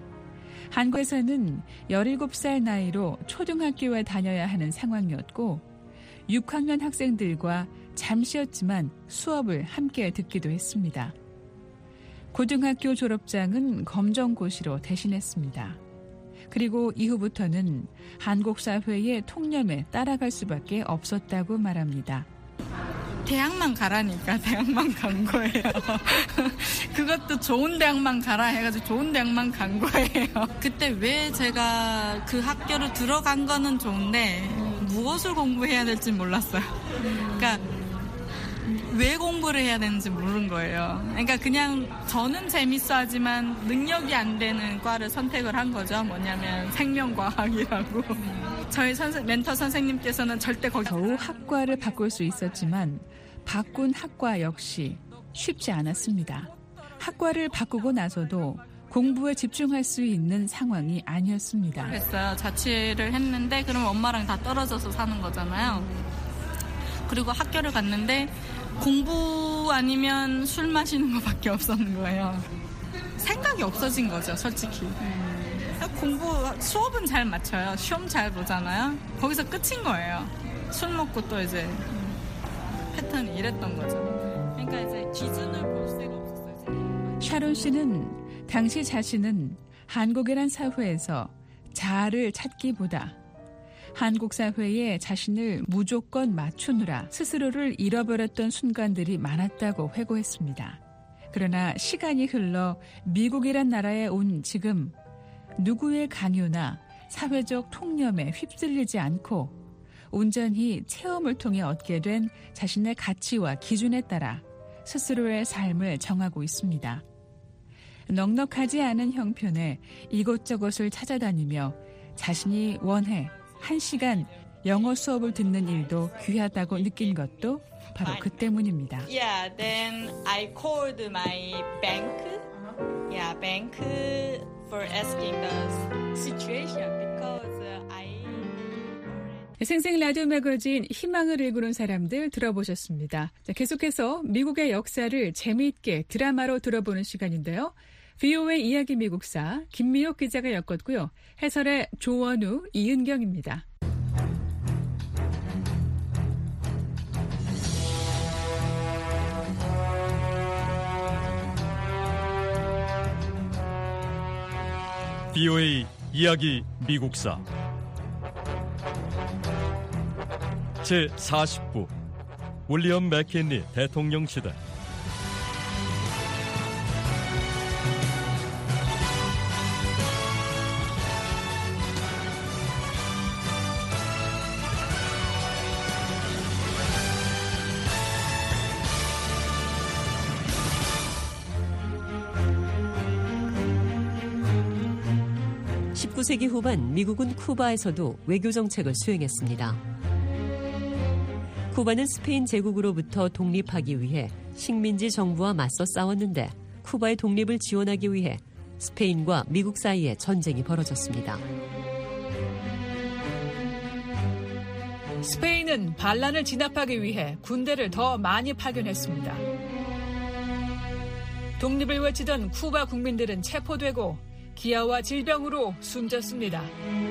한국에서는 17살 나이로 초등학교에 다녀야 하는 상황이었고 6학년 학생들과 잠시였지만 수업을 함께 듣기도 했습니다. 고등학교 졸업장은 검정고시로 대신했습니다. 그리고 이후부터는 한국 사회의 통념에 따라갈 수밖에 없었다고 말합니다. 대학만 가라니까 대학만 간 거예요. 그것도 좋은 대학만 가라 해가지고 좋은 대학만 간 거예요. 그때 왜 제가 그 학교를 들어간 거는 좋은데 무엇을 공부해야 될지 몰랐어요. 그러니까 왜 공부를 해야 되는지 모르는 거예요. 그러니까 그냥 저는 재밌어 하지만 능력이 안 되는 과를 선택을 한 거죠. 뭐냐면 생명과학이라고. 저희 멘토 선생님께서는 절대 거기 겨우 학과를 바꿀 수 있었지만 바꾼 학과 역시 쉽지 않았습니다. 학과를 바꾸고 나서도 공부에 집중할 수 있는 상황이 아니었습니다. 그랬어요. 자취를 했는데 그럼 엄마랑 다 떨어져서 사는 거잖아요. 그리고 학교를 갔는데 공부 아니면 술 마시는 것밖에 없었는 거예요. 생각이 없어진 거죠, 솔직히. 수업은 잘 맞춰요. 시험 잘 보잖아요. 거기서 끝인 거예요. 술 먹고 또 이제 패턴이 이랬던 거죠. 그러니까 이제 기준을 볼 새가 없었어요. 샤론 씨는 당시 자신은 한국이란 사회에서 자아를 찾기보다 한국 사회에 자신을 무조건 맞추느라 스스로를 잃어버렸던 순간들이 많았다고 회고했습니다. 그러나 시간이 흘러 미국이란 나라에 온 지금 누구의 강요나 사회적 통념에 휩쓸리지 않고 온전히 체험을 통해 얻게 된 자신의 가치와 기준에 따라 스스로의 삶을 정하고 있습니다. 넉넉하지 않은 형편에 이곳저곳을 찾아다니며 자신이 원해 1시간 영어 수업을 듣는 일도 귀하다고 느낀 것도 바로 그 때문입니다. Yeah, then I called my bank. Yeah, bank for asking the situation because I 생생 라디오 매거진 희망을 일구는 사람들 들어보셨습니다. 자, 계속해서 미국의 역사를 재미있게 드라마로 들어보는 시간인데요. VOA 이야기 미국사 김미옥 기자가 엮었고요. 해설의 조원우, 이은경입니다. VOA 이야기 미국사 제40부 윌리엄 맥킨리 대통령 시대. (19세기) 후반 미국은 쿠바에서도 외교 정책을 수행했습니다. 쿠바는 스페인 제국으로부터 독립하기 위해 식민지 정부와 맞서 싸웠는데 쿠바의 독립을 지원하기 위해 스페인과 미국 사이에 전쟁이 벌어졌습니다. 스페인은 반란을 진압하기 위해 군대를 더 많이 파견했습니다. 독립을 외치던 쿠바 국민들은 체포되고 기아와 질병으로 숨졌습니다.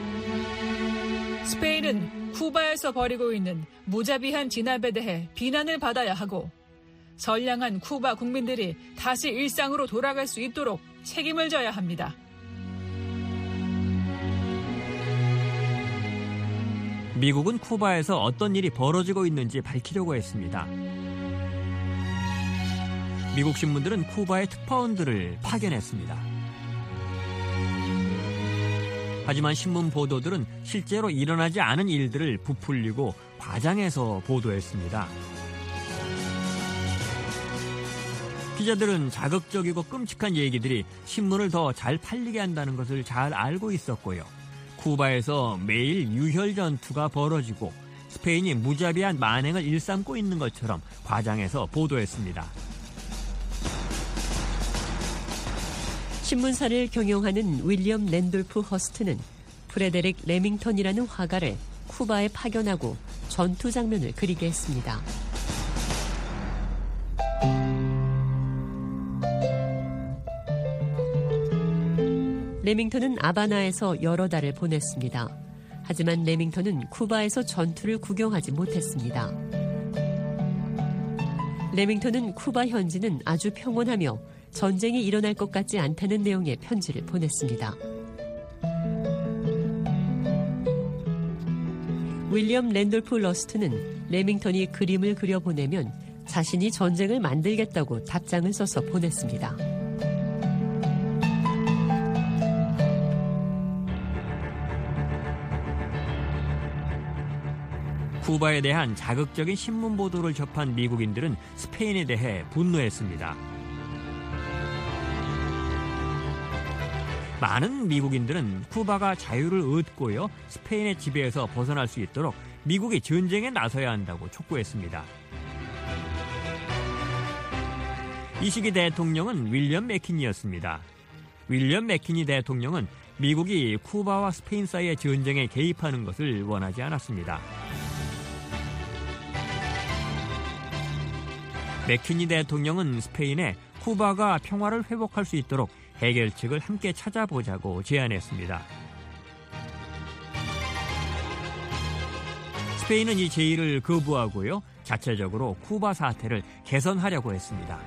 스페인은 쿠바에서 벌이고 있는 무자비한 진압에 대해 비난을 받아야 하고 선량한 쿠바 국민들이 다시 일상으로 돌아갈 수 있도록 책임을 져야 합니다. 미국은 쿠바에서 어떤 일이 벌어지고 있는지 밝히려고 했습니다. 미국 신문들은 쿠바에 특파원들을 파견했습니다. 하지만 신문 보도들은 실제로 일어나지 않은 일들을 부풀리고 과장해서 보도했습니다. 기자들은 자극적이고 끔찍한 얘기들이 신문을 더 잘 팔리게 한다는 것을 잘 알고 있었고요. 쿠바에서 매일 유혈 전투가 벌어지고 스페인이 무자비한 만행을 일삼고 있는 것처럼 과장해서 보도했습니다. 신문사를 경영하는 윌리엄 랜돌프 허스트는 프레데릭 레밍턴이라는 화가를 쿠바에 파견하고 전투 장면을 그리게 했습니다. 레밍턴은 아바나에서 여러 달을 보냈습니다. 하지만 레밍턴은 쿠바에서 전투를 구경하지 못했습니다. 레밍턴은 쿠바 현지는 아주 평온하며 전쟁이 일어날 것 같지 않다는 내용의 편지를 보냈습니다. 윌리엄 랜돌프 러스트는 레밍턴이 그림을 그려보내면 자신이 전쟁을 만들겠다고 답장을 써서 보냈습니다. 쿠바에 대한 자극적인 신문 보도를 접한 미국인들은 스페인에 대해 분노했습니다. 많은 미국인들은 쿠바가 자유를 얻고요, 스페인의 지배에서 벗어날 수 있도록 미국이 전쟁에 나서야 한다고 촉구했습니다. 이 시기 대통령은 윌리엄 맥키니였습니다. 윌리엄 맥키니 대통령은 미국이 쿠바와 스페인 사이의 전쟁에 개입하는 것을 원하지 않았습니다. 맥키니 대통령은 스페인에 쿠바가 평화를 회복할 수 있도록 해결책을 함께 찾아보자고 제안했습니다. 스페인은 이 제의를 거부하고요, 자체적으로 쿠바 사태를 개선하려고 했습니다.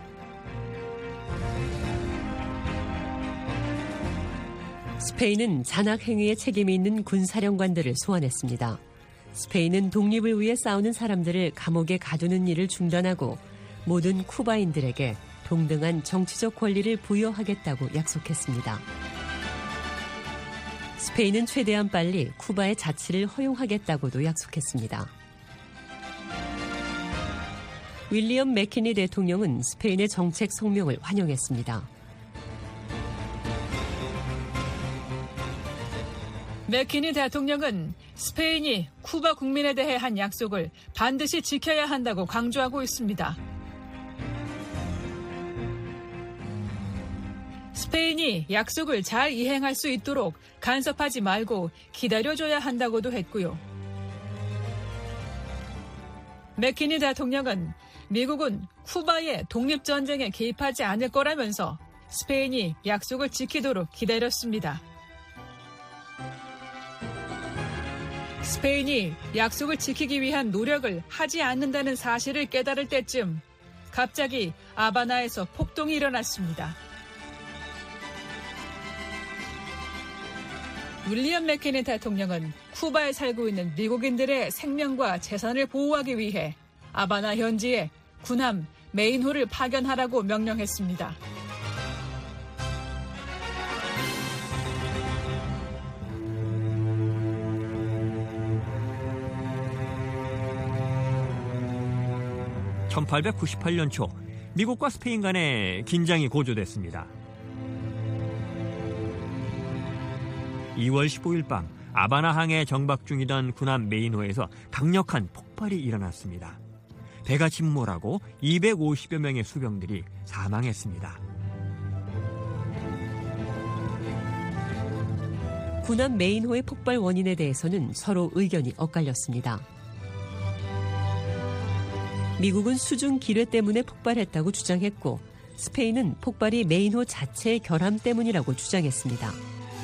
스페인은 잔악 행위에 책임이 있는 군사령관들을 소환했습니다. 스페인은 독립을 위해 싸우는 사람들을 감옥에 가두는 일을 중단하고 모든 쿠바인들에게 동등한 정치적 권리를 부여하겠다고 약속했습니다. 스페인은 최대한 빨리 쿠바의 자치를 허용하겠다고도 약속했습니다. 윌리엄 맥키니 대통령은 스페인의 정책 성명을 환영했습니다. 맥키니 대통령은 스페인이 쿠바 국민에 대해 한 약속을 반드시 지켜야 한다고 강조하고 있습니다. 스페인이 약속을 잘 이행할 수 있도록 간섭하지 말고 기다려줘야 한다고도 했고요. 맥키니 대통령은 미국은 쿠바의 독립전쟁에 개입하지 않을 거라면서 스페인이 약속을 지키도록 기다렸습니다. 스페인이 약속을 지키기 위한 노력을 하지 않는다는 사실을 깨달을 때쯤 갑자기 아바나에서 폭동이 일어났습니다. 윌리엄 맥키니 대통령은 쿠바에 살고 있는 미국인들의 생명과 재산을 보호하기 위해 아바나 현지에 군함 메인호를 파견하라고 명령했습니다. (1898년) 초 미국과 스페인 간의 긴장이 고조됐습니다. 2월 15일 밤 아바나항에 정박 중이던 군함 메인호에서 강력한 폭발이 일어났습니다. 배가 침몰하고 250여 명의 수병들이 사망했습니다. 군함 메인호의 폭발 원인에 대해서는 서로 의견이 엇갈렸습니다. 미국은 수중 기뢰 때문에 폭발했다고 주장했고 스페인은 폭발이 메인호 자체의 결함 때문이라고 주장했습니다.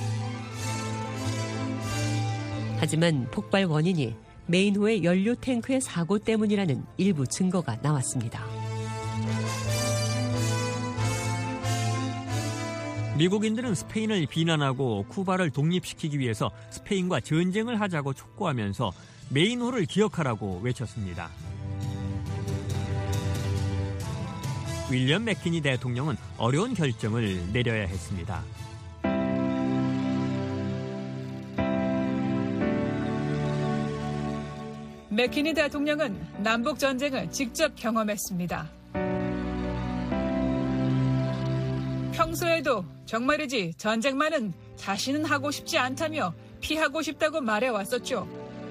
하지만 폭발 원인이 메인호의 연료 탱크의 사고 때문이라는 일부 증거가 나왔습니다. 미국인들은 스페인을 비난하고 쿠바를 독립시키기 위해서 스페인과 전쟁을 하자고 촉구하면서 메인호를 기억하라고 외쳤습니다. 윌리엄 맥키니 대통령은 어려운 결정을 내려야 했습니다. 맥키니 대통령은 남북전쟁을 직접 경험했습니다. 평소에도 정말이지 전쟁만은 자신은 하고 싶지 않다며 피하고 싶다고 말해왔었죠.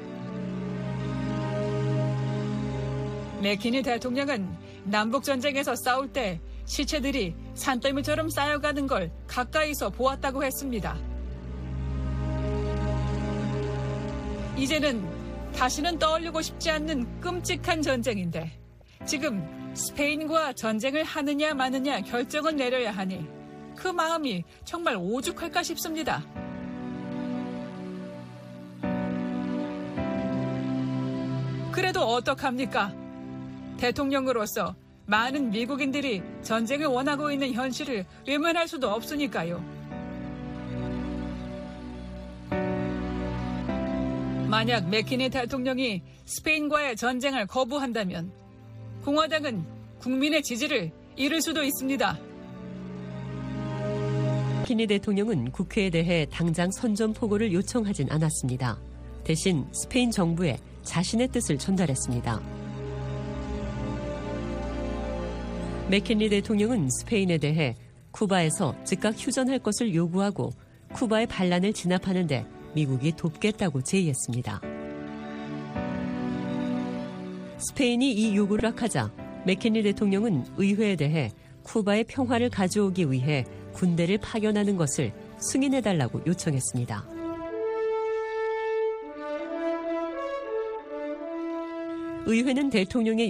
맥키니 대통령은 남북전쟁에서 싸울 때 시체들이 산더미처럼 쌓여가는 걸 가까이서 보았다고 했습니다. 이제는 다시는 떠올리고 싶지 않는 끔찍한 전쟁인데 지금 스페인과 전쟁을 하느냐 마느냐 결정을 내려야 하니 그 마음이 정말 오죽할까 싶습니다. 그래도 어떡합니까? 대통령으로서 많은 미국인들이 전쟁을 원하고 있는 현실을 외면할 수도 없으니까요. 만약 맥키니 대통령이 스페인과의 전쟁을 거부한다면 공화당은 국민의 지지를 잃을 수도 있습니다. 맥키니 대통령은 국회에 대해 당장 선전포고를 요청하진 않았습니다. 대신 스페인 정부에 자신의 뜻을 전달했습니다. 맥키니 대통령은 스페인에 대해 쿠바에서 즉각 휴전할 것을 요구하고 쿠바의 반란을 진압하는 데 미국이 돕겠다고 제의했습니다. 스페인이 이 요구를 허락하자 맥키니 대통령은 의회에 대해 쿠바의 평화를 가져오기 위해 군대를 파견하는 것을 승인해달라고 요청했습니다. 의회는 대통령의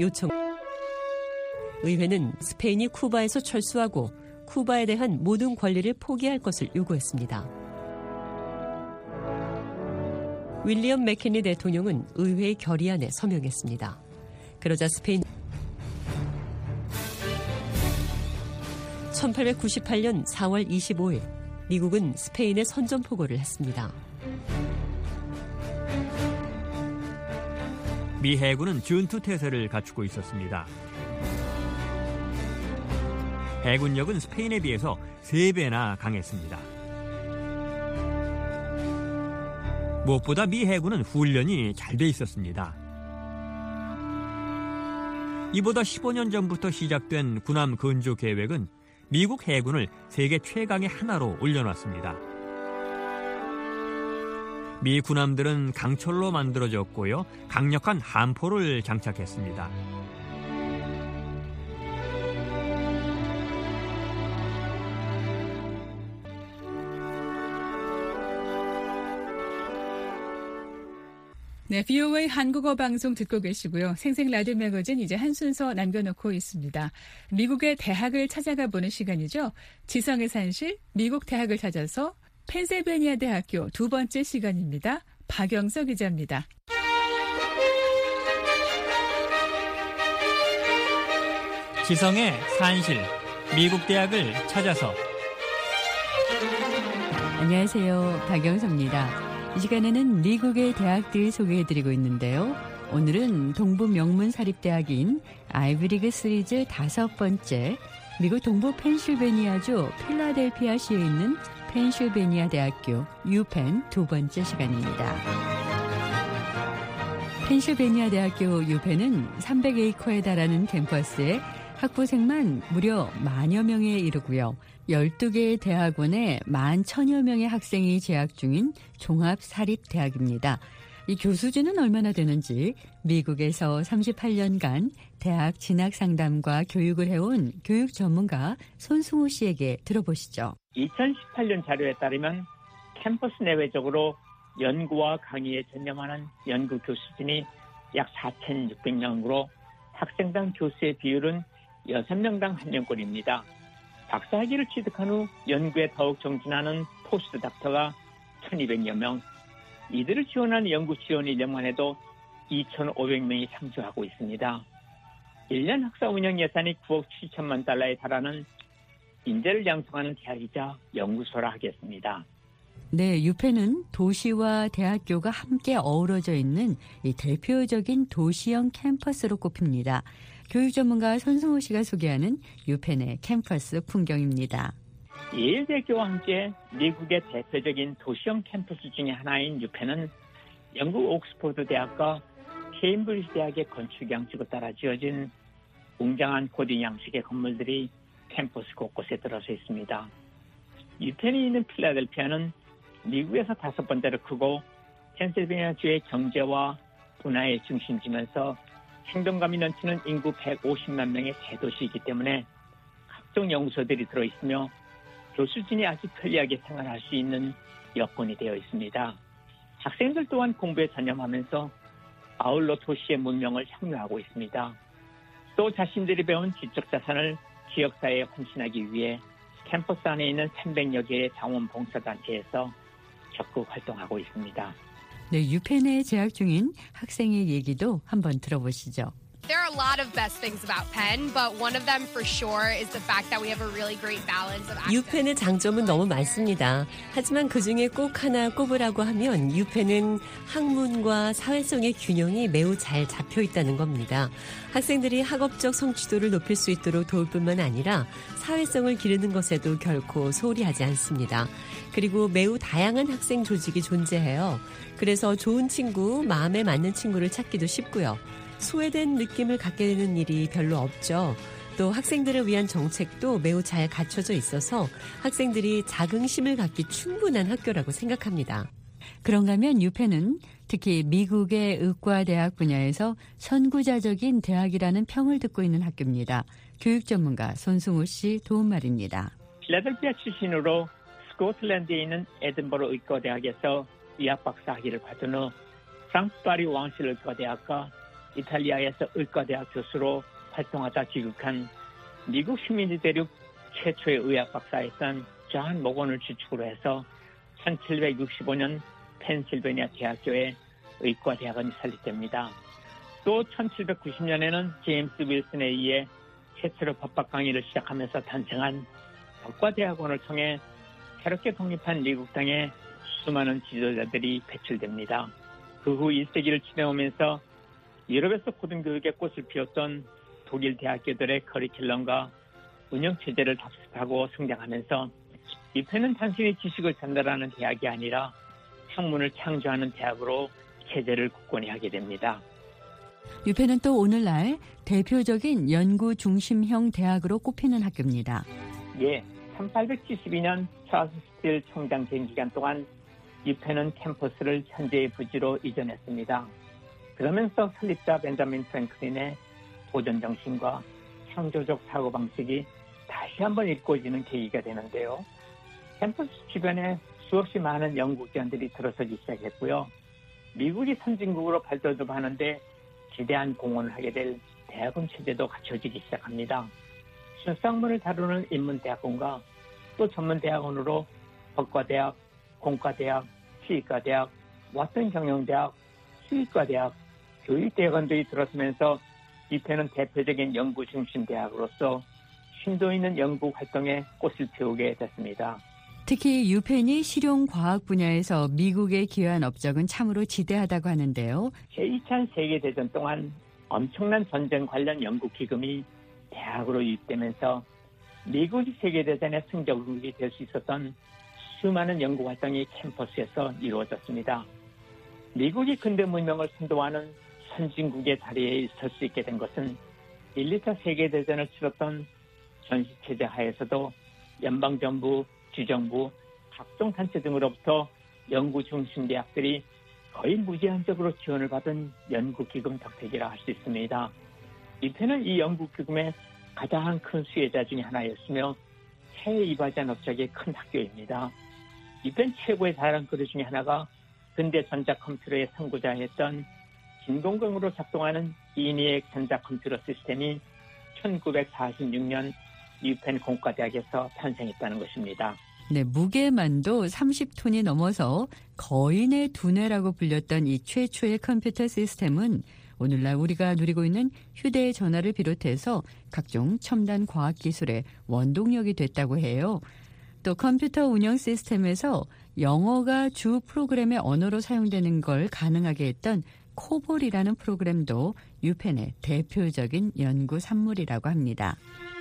의회는 스페인이 쿠바에서 철수하고 쿠바에 대한 모든 권리를 포기할 것을 요구했습니다. 윌리엄 맥키니 대통령은 의회의 결의안에 서명했습니다. 그러자 스페인 1898년 4월 25일 미국은 스페인에 선전포고를 했습니다. 미 해군은 전투태세를 갖추고 있었습니다. 해군력은 스페인에 비해서 3배나 강했습니다. 무엇보다 미 해군은 훈련이 잘 돼 있었습니다. 이보다 15년 전부터 시작된 군함 건조 계획은 미국 해군을 세계 최강의 하나로 올려놨습니다. 미 군함들은 강철로 만들어졌고요. 강력한 함포를 장착했습니다. 네, VOA 한국어 방송 듣고 계시고요. 생생 라디오 매거진 이제 한 순서 남겨놓고 있습니다. 미국의 대학을 찾아가 보는 시간이죠. 지성의 산실, 미국 대학을 찾아서 펜실베니아 대학교 두 번째 시간입니다. 박영서 기자입니다. 지성의 산실, 미국 대학을 찾아서 안녕하세요. 박영서입니다. 이 시간에는 미국의 대학들 소개해드리고 있는데요. 오늘은 동부 명문 사립대학인 아이비리그 시리즈 5번째, 미국 동부 펜실베니아주 필라델피아시에 있는 펜실베니아 대학교 유펜 2번째 시간입니다. 펜실베니아 대학교 유펜은 300에이커에 달하는 캠퍼스에 학부생만 무려 10,000여 명에 이르고요. 12개의 대학원에 11,000여 명의 학생이 재학 중인 종합사립대학입니다. 이 교수진은 얼마나 되는지 미국에서 38년간 대학 진학 상담과 교육을 해온 교육 전문가 손승우 씨에게 들어보시죠. 2018년 자료에 따르면 캠퍼스 내외적으로 연구와 강의에 전념하는 연구 교수진이 약 4,600명으로 학생당 교수의 비율은 6명당 1명꼴입니다. 박사학위를 취득한 후 연구에 더욱 정진하는 포스트 닥터가 1,200여 명, 이들을 지원하는 연구 지원 인력만 해도 2,500명이 상주하고 있습니다. 1년 학사 운영 예산이 9억 7천만 달러에 달하는 인재를 양성하는 대학이자 연구소라 하겠습니다. 네, 유펜은 도시와 대학교가 함께 어우러져 있는 이 대표적인 도시형 캠퍼스로 꼽힙니다. 교육 전문가 손승우 씨가 소개하는 유펜의 캠퍼스 풍경입니다. 예일대학교와 함께 미국의 대표적인 도시형 캠퍼스 중에 하나인 유펜은 영국 옥스퍼드 대학과 케임브리지 대학의 건축 양식으로 따라 지어진 웅장한 고딩 양식의 건물들이 캠퍼스 곳곳에 들어서 있습니다. 유펜이 있는 필라델피아는 미국에서 5번째로 크고 펜실베니아주의 경제와 문화의 중심지면서 행동감이 넘치는 인구 150만 명의 대도시이기 때문에 각종 연구소들이 들어있으며 교수진이 아주 편리하게 생활할 수 있는 여건이 되어 있습니다. 학생들 또한 공부에 전념하면서 아울러 도시의 문명을 향유하고 있습니다. 또 자신들이 배운 지적 자산을 지역사회에 헌신하기 위해 캠퍼스 안에 있는 300여 개의 자원봉사단체에서 적극 활동하고 있습니다. 네, 유펜에 재학 중인 학생의 얘기도 한번 들어보시죠. There are a lot of best things about Penn, but one of them for sure is the fact that we have a really great balance of access. 유펜의 장점은 너무 많습니다. 하지만 그중에 꼭 하나 꼽으라고 하면 유펜은 학문과 사회성의 균형이 매우 잘 잡혀 있다는 겁니다. 학생들이 학업적 성취도를 높일 수 있도록 도울 뿐만 아니라 사회성을 기르는 것에도 결코 소홀히 하지 않습니다. 그리고 매우 다양한 학생 조직이 존재해요. 그래서 좋은 친구, 마음에 맞는 친구를 찾기도 쉽고요. 소외된 느낌을 갖게 되는 일이 별로 없죠. 또 학생들을 위한 정책도 매우 잘 갖춰져 있어서 학생들이 자긍심을 갖기 충분한 학교라고 생각합니다. 그런가 하면 유펜은 특히 미국의 의과대학 분야에서 선구자적인 대학이라는 평을 듣고 있는 학교입니다. 교육 전문가 손승우 씨 도움말입니다. 필라델피아 출신으로 스코틀랜드에 있는 에든버러 의과대학에서 의학 박사 학위를 받은 후 프랑스 파리 왕실 의과대학과 이탈리아에서 의과대학 교수로 활동하다 귀국한 미국 식민지 대륙 최초의 의학 박사였던 존 모건을 주축으로 해서 1765년 펜실베니아 대학교에 의과대학원이 설립됩니다. 또 1790년에는 제임스 윌슨에 의해 최초로 법학 강의를 시작하면서 탄생한 법과대학원을 통해 새롭게 독립한 미국 땅에 수많은 지도자들이 배출됩니다. 그 후 1세기를 지내오면서 유럽에서 고등교육의 꽃을 피웠던 독일 대학교들의 커리큘럼과 운영체제를 답습하고 성장하면서 유펜은 단순히 지식을 전달하는 대학이 아니라 학문을 창조하는 대학으로 체제를 굳건히 하게 됩니다. 유펜은 또 오늘날 대표적인 연구 중심형 대학으로 꼽히는 학교입니다. 예, 1872년 찰스 스틸 총장 재임 기간 동안 유펜은 캠퍼스를 현재의 부지로 이전했습니다. 그러면서 설립자 벤자민 프랭클린의 도전 정신과 창조적 사고방식이 다시 한번 일궈지는 계기가 되는데요. 캠퍼스 주변에 수없이 많은 연구기관들이 들어서기 시작했고요. 미국이 선진국으로 발돋움 하는데 지대한 공헌을 하게 될 대학원 체제도 갖춰지기 시작합니다. 순수학문을 다루는 인문대학원과 또 전문대학원으로 법과대학, 공과대학, 치과대학, 왓슨 경영대학, 수의과대학, 교육대학원들이 들어서면서 유펜은 대표적인 연구 중심 대학으로서 심도 있는 연구 활동에 꽃을 피우게 됐습니다. 특히 유펜이 실용과학 분야에서 미국에 기여한 업적은 참으로 지대하다고 하는데요. 제2차 세계대전 동안 엄청난 전쟁 관련 연구 기금이 대학으로 유입되면서 미국이 세계대전의 승전국이 될 수 있었던 수많은 연구 활동이 캠퍼스에서 이루어졌습니다. 미국이 근대 문명을 선도하는 선진국의 자리에 설 수 있게 된 것은 1, 2차 세계대전을 치렀던 전시체제 하에서도 연방정부, 주정부, 각종 단체 등으로부터 연구 중심 대학들이 거의 무제한적으로 지원을 받은 연구기금 덕택이라 할 수 있습니다. 유펜은 이 연구기금의 가장 큰 수혜자 중에 하나였으며 해외 이바지한 업적의 큰 학교입니다. 유펜 최고의 자랑거리 중에 하나가 근대 전자컴퓨터의 선구자였던 진공광으로 작동하는 이니엑 전자컴퓨터 시스템이 1946년 유펜 공과대학에서 탄생했다는 것입니다. 네, 무게만도 30톤이 넘어서 거인의 두뇌라고 불렸던 이 최초의 컴퓨터 시스템은 오늘날 우리가 누리고 있는 휴대전화를 비롯해서 각종 첨단 과학기술의 원동력이 됐다고 해요. 또 컴퓨터 운영 시스템에서 영어가 주 프로그램의 언어로 사용되는 걸 가능하게 했던 코볼이라는 프로그램도 유펜의 대표적인 연구 산물이라고 합니다.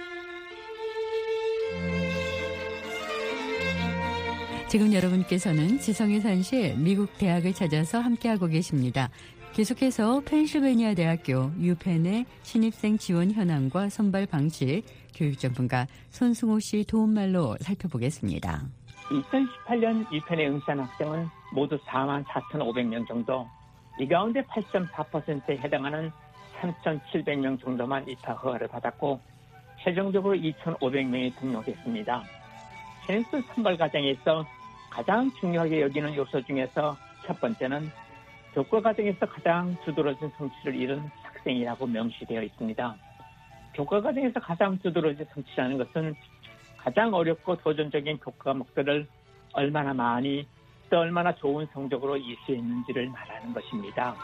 지금 여러분께서는 지성의 산실 미국 대학을 찾아서 함께하고 계십니다. 계속해서 펜실베니아 대학교 유펜의 신입생 지원 현황과 선발 방식 교육 전문가 손승호 씨 도움말로 살펴보겠습니다. 2018년 유펜에 응시한 학생은 모두 44,500명 정도, 이 가운데 8.4%에 해당하는 3,700명 정도만 입학 허가를 받았고 최종적으로 2,500명이 등록했습니다. 신입생 선발 과정에서 가장 중요하게 여기는 요소 중에서 첫 번째는 교과 과정에서 가장 두드러진 성취를 이룬 학생이라고 명시되어 있습니다. 교과 과정에서 가장 두드러진 성취라는 것은 가장 어렵고 도전적인 교과 과목들을 얼마나 많이 또 얼마나 좋은 성적으로 이수했는지를 말하는 것입니다.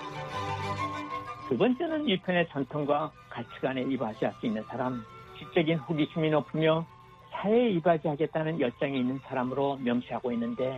두 번째는 유펜의 전통과 가치관에 이바지할 수 있는 사람, 지적인 호기심이 높으며 사회에 이바지하겠다는 열정이 있는 사람으로 명시하고 있는데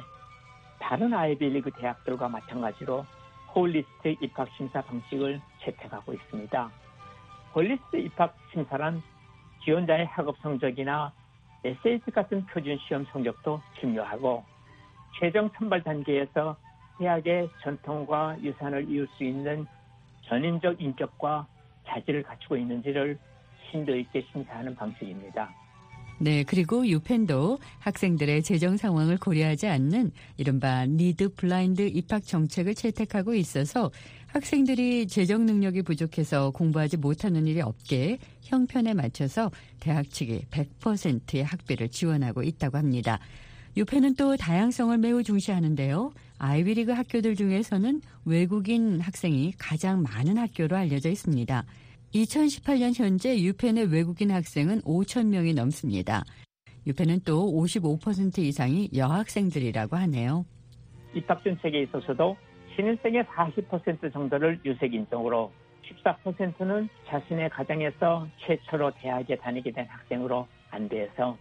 다른 아이비리그 대학들과 마찬가지로 홀리스틱 입학 심사 방식을 채택하고 있습니다. 홀리스틱 입학 심사란 지원자의 학업 성적이나 SAT 같은 표준 시험 성적도 중요하고 최종 선발 단계에서 대학의 전통과 유산을 이을 수 있는 전인적 인격과 자질을 갖추고 있는지를 심도 있게 심사하는 방식입니다. 네, 그리고 유펜도 학생들의 재정 상황을 고려하지 않는 이른바 니드 블라인드 입학 정책을 채택하고 있어서 학생들이 재정 능력이 부족해서 공부하지 못하는 일이 없게 형편에 맞춰서 대학 측이 100%의 학비를 지원하고 있다고 합니다. 유펜은 또 다양성을 매우 중시하는데요. 아이비리그 학교들 중에서는 외국인 학생이 가장 많은 학교로 알려져 있습니다. 2018년 현재 유펜의 외국인 학생은 5천 명이 넘습니다. 유펜은 또 55% 이상이 여학생들이라고 하네요. 입학 정책에 있어서도 신입생의 40% 정도를 유색 인종으로 14%는 자신의 가정에서 최초로 대학에 다니게 된 학생으로 안대해서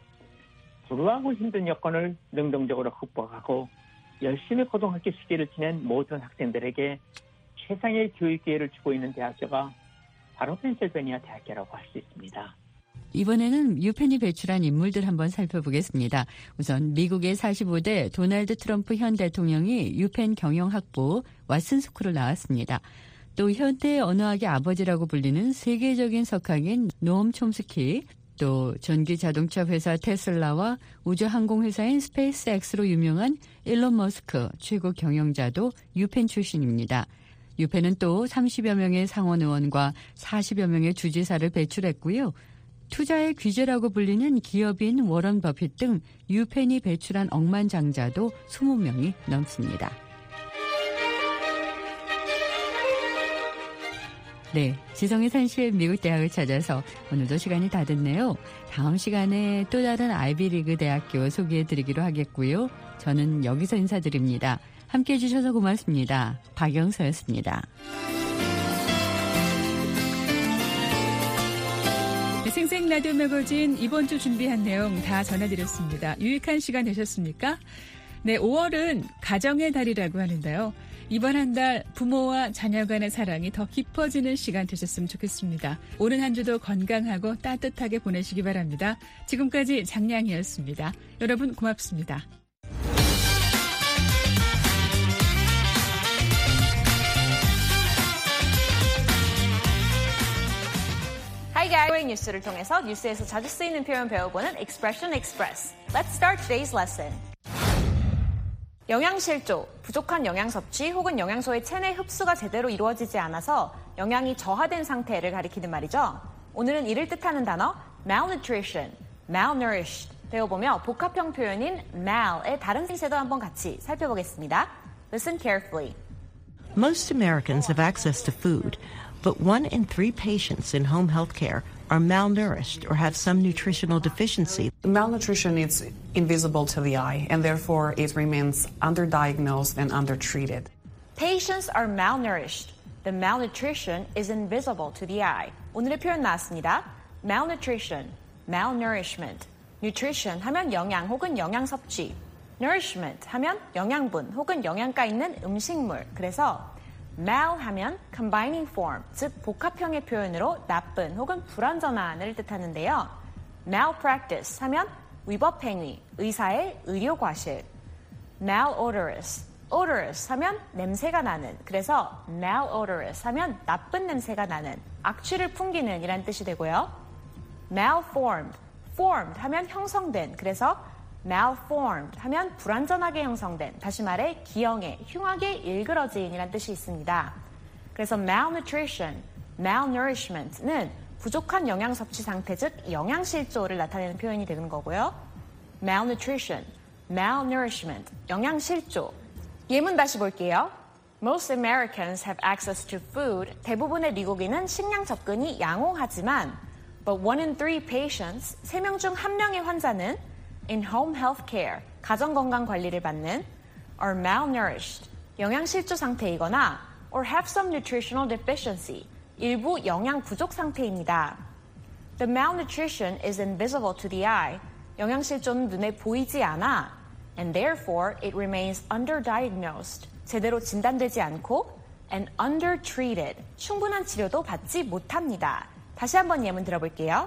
불우하고 힘든 여건을 능동적으로 극복하고 열심히 고등학교 시기를 지낸 모든 학생들에게 최상의 교육 기회를 주고 있는 대학교가 바로 펜실베니아 대학교라고 할 수 있습니다. 이번에는 유펜이 배출한 인물들 한번 살펴보겠습니다. 우선 미국의 45대 도널드 트럼프 현 대통령이 유펜 경영학부 왓슨 스쿨을 나왔습니다. 또 현대 언어학의 아버지라고 불리는 세계적인 석학인 노엄 촘스키, 또 전기 자동차 회사 테슬라와 우주항공회사인 스페이스X로 유명한 일론 머스크 최고 경영자도 유펜 출신입니다. 유펜은 또 30여 명의 상원 의원과 40여 명의 주지사를 배출했고요. 투자의 귀재라고 불리는 기업인 워런 버핏 등 유펜이 배출한 억만장자도 20명이 넘습니다. 네, 지성의 산실 미국 대학을 찾아서 오늘도 시간이 다 됐네요. 다음 시간에 또 다른 아이비리그 대학교 소개해드리기로 하겠고요. 저는 여기서 인사드립니다. 함께해 주셔서 고맙습니다. 박영서였습니다. 생생 라디오 매거진 이번 주 준비한 내용 다 전해드렸습니다. 유익한 시간 되셨습니까? 네, 5월은 가정의 달이라고 하는데요. 이번 한 달 부모와 자녀 간의 사랑이 더 깊어지는 시간 되셨으면 좋겠습니다. 오는 한 주도 건강하고 따뜻하게 보내시기 바랍니다. 지금까지 장량이었습니다. 여러분 고맙습니다. Hi guys! 뉴스를 통해서 뉴스에서 자주 쓰이는 표현 배워보는 Expression Express. Let's start today's lesson. 영양실조, 부족한 영양 섭취 혹은 영양소의 체내 흡수가 제대로 이루어지지 않아서 영양이 저하된 상태를 가리키는 말이죠. 오늘은 이를 뜻하는 단어 malnutrition, malnourished 배워보며 복합형 표현인 mal의 다른 생세도 한번 같이 살펴보겠습니다. Listen carefully. Most Americans have access to food, but 1 in 3 patients in home health care are malnourished or have some nutritional deficiency. Malnutrition is invisible to the eye, and therefore it remains underdiagnosed and undertreated. Patients are malnourished. The malnutrition is invisible to the eye. 오늘의 표현 나왔습니다. Malnutrition, malnourishment. Nutrition 하면 영양 혹은 영양 섭취. Nourishment 하면 영양분 혹은 영양가 있는 음식물. 그래서 mal 하면 combining form, 즉 복합형의 표현으로 나쁜 혹은 불완전한을 뜻하는데요. malpractice 하면 위법행위, 의사의 의료과실. malodorous, odorous 하면 냄새가 나는, 그래서 malodorous 하면 나쁜 냄새가 나는, 악취를 풍기는 이란 뜻이 되고요. malformed, formed 하면 형성된, 그래서 malformed 하면 불완전하게 형성된, 다시 말해 기형에, 흉하게 일그러진 이란 뜻이 있습니다. 그래서 malnutrition, malnourishment는 부족한 영양 섭취 상태, 즉 영양실조를 나타내는 표현이 되는 거고요. malnutrition, malnourishment, 영양실조. 예문 다시 볼게요. Most Americans have access to food. 대부분의 미국인은 식량 접근이 양호하지만 but 1 in 3 patients, 3명 중 1명의 환자는 in home health care, 가정건강관리를 받는 are malnourished, 영양실조 상태이거나 or have some nutritional deficiency, 일부 영양 부족 상태입니다. The malnutrition is invisible to the eye, 영양실조는 눈에 보이지 않아 and therefore it remains underdiagnosed, 제대로 진단되지 않고 and undertreated, 충분한 치료도 받지 못합니다. 다시 한번 예문 들어볼게요.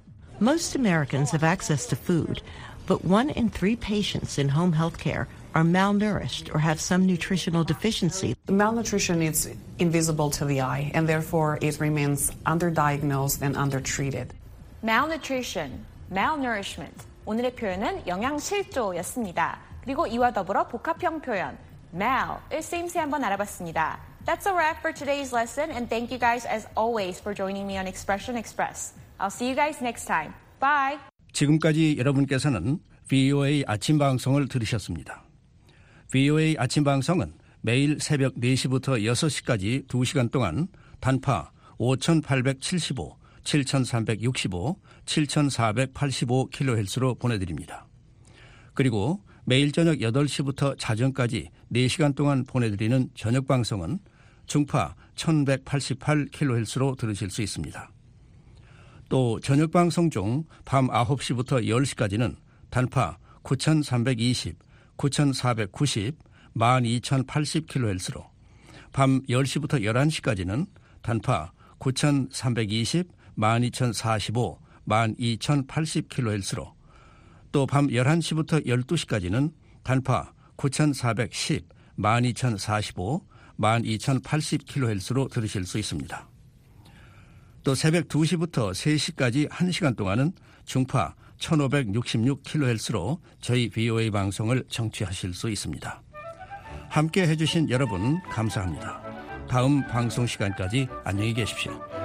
Most Americans have access to food, but 1 in 3 patients in home health care are malnourished or have some nutritional deficiency. Malnutrition is invisible to the eye, and therefore it remains underdiagnosed and undertreated. Malnutrition, malnourishment. 오늘의 표현은 영양실조였습니다. 그리고 이와 더불어 복합형 표현 mal을 쓰임새 한번 알아봤습니다. That's a wrap for today's lesson, and thank you guys as always for joining me on Expression Express. I'll see you guys next time. Bye! 지금까지 여러분께서는 VOA 아침 방송을 들으셨습니다. VOA 아침 방송은 매일 새벽 4시부터 6시까지 2시간 동안 단파 5875, 7365, 7485kHz로 보내드립니다. 그리고 매일 저녁 8시부터 자정까지 4시간 동안 보내드리는 저녁 방송은 중파 1188kHz로 들으실 수 있습니다. 또 저녁 방송 중 밤 9시부터 10시까지는 단파 9320, 9490, 12080kHz로, 밤 10시부터 11시까지는 단파 9320, 12045, 12080kHz로, 또 밤 11시부터 12시까지는 단파 9410, 12045, 12080kHz로 들으실 수 있습니다. 또 새벽 2시부터 3시까지 1시간 동안은 중파 1566kHz로 저희 VOA 방송을 청취하실 수 있습니다. 함께 해주신 여러분 감사합니다. 다음 방송 시간까지 안녕히 계십시오.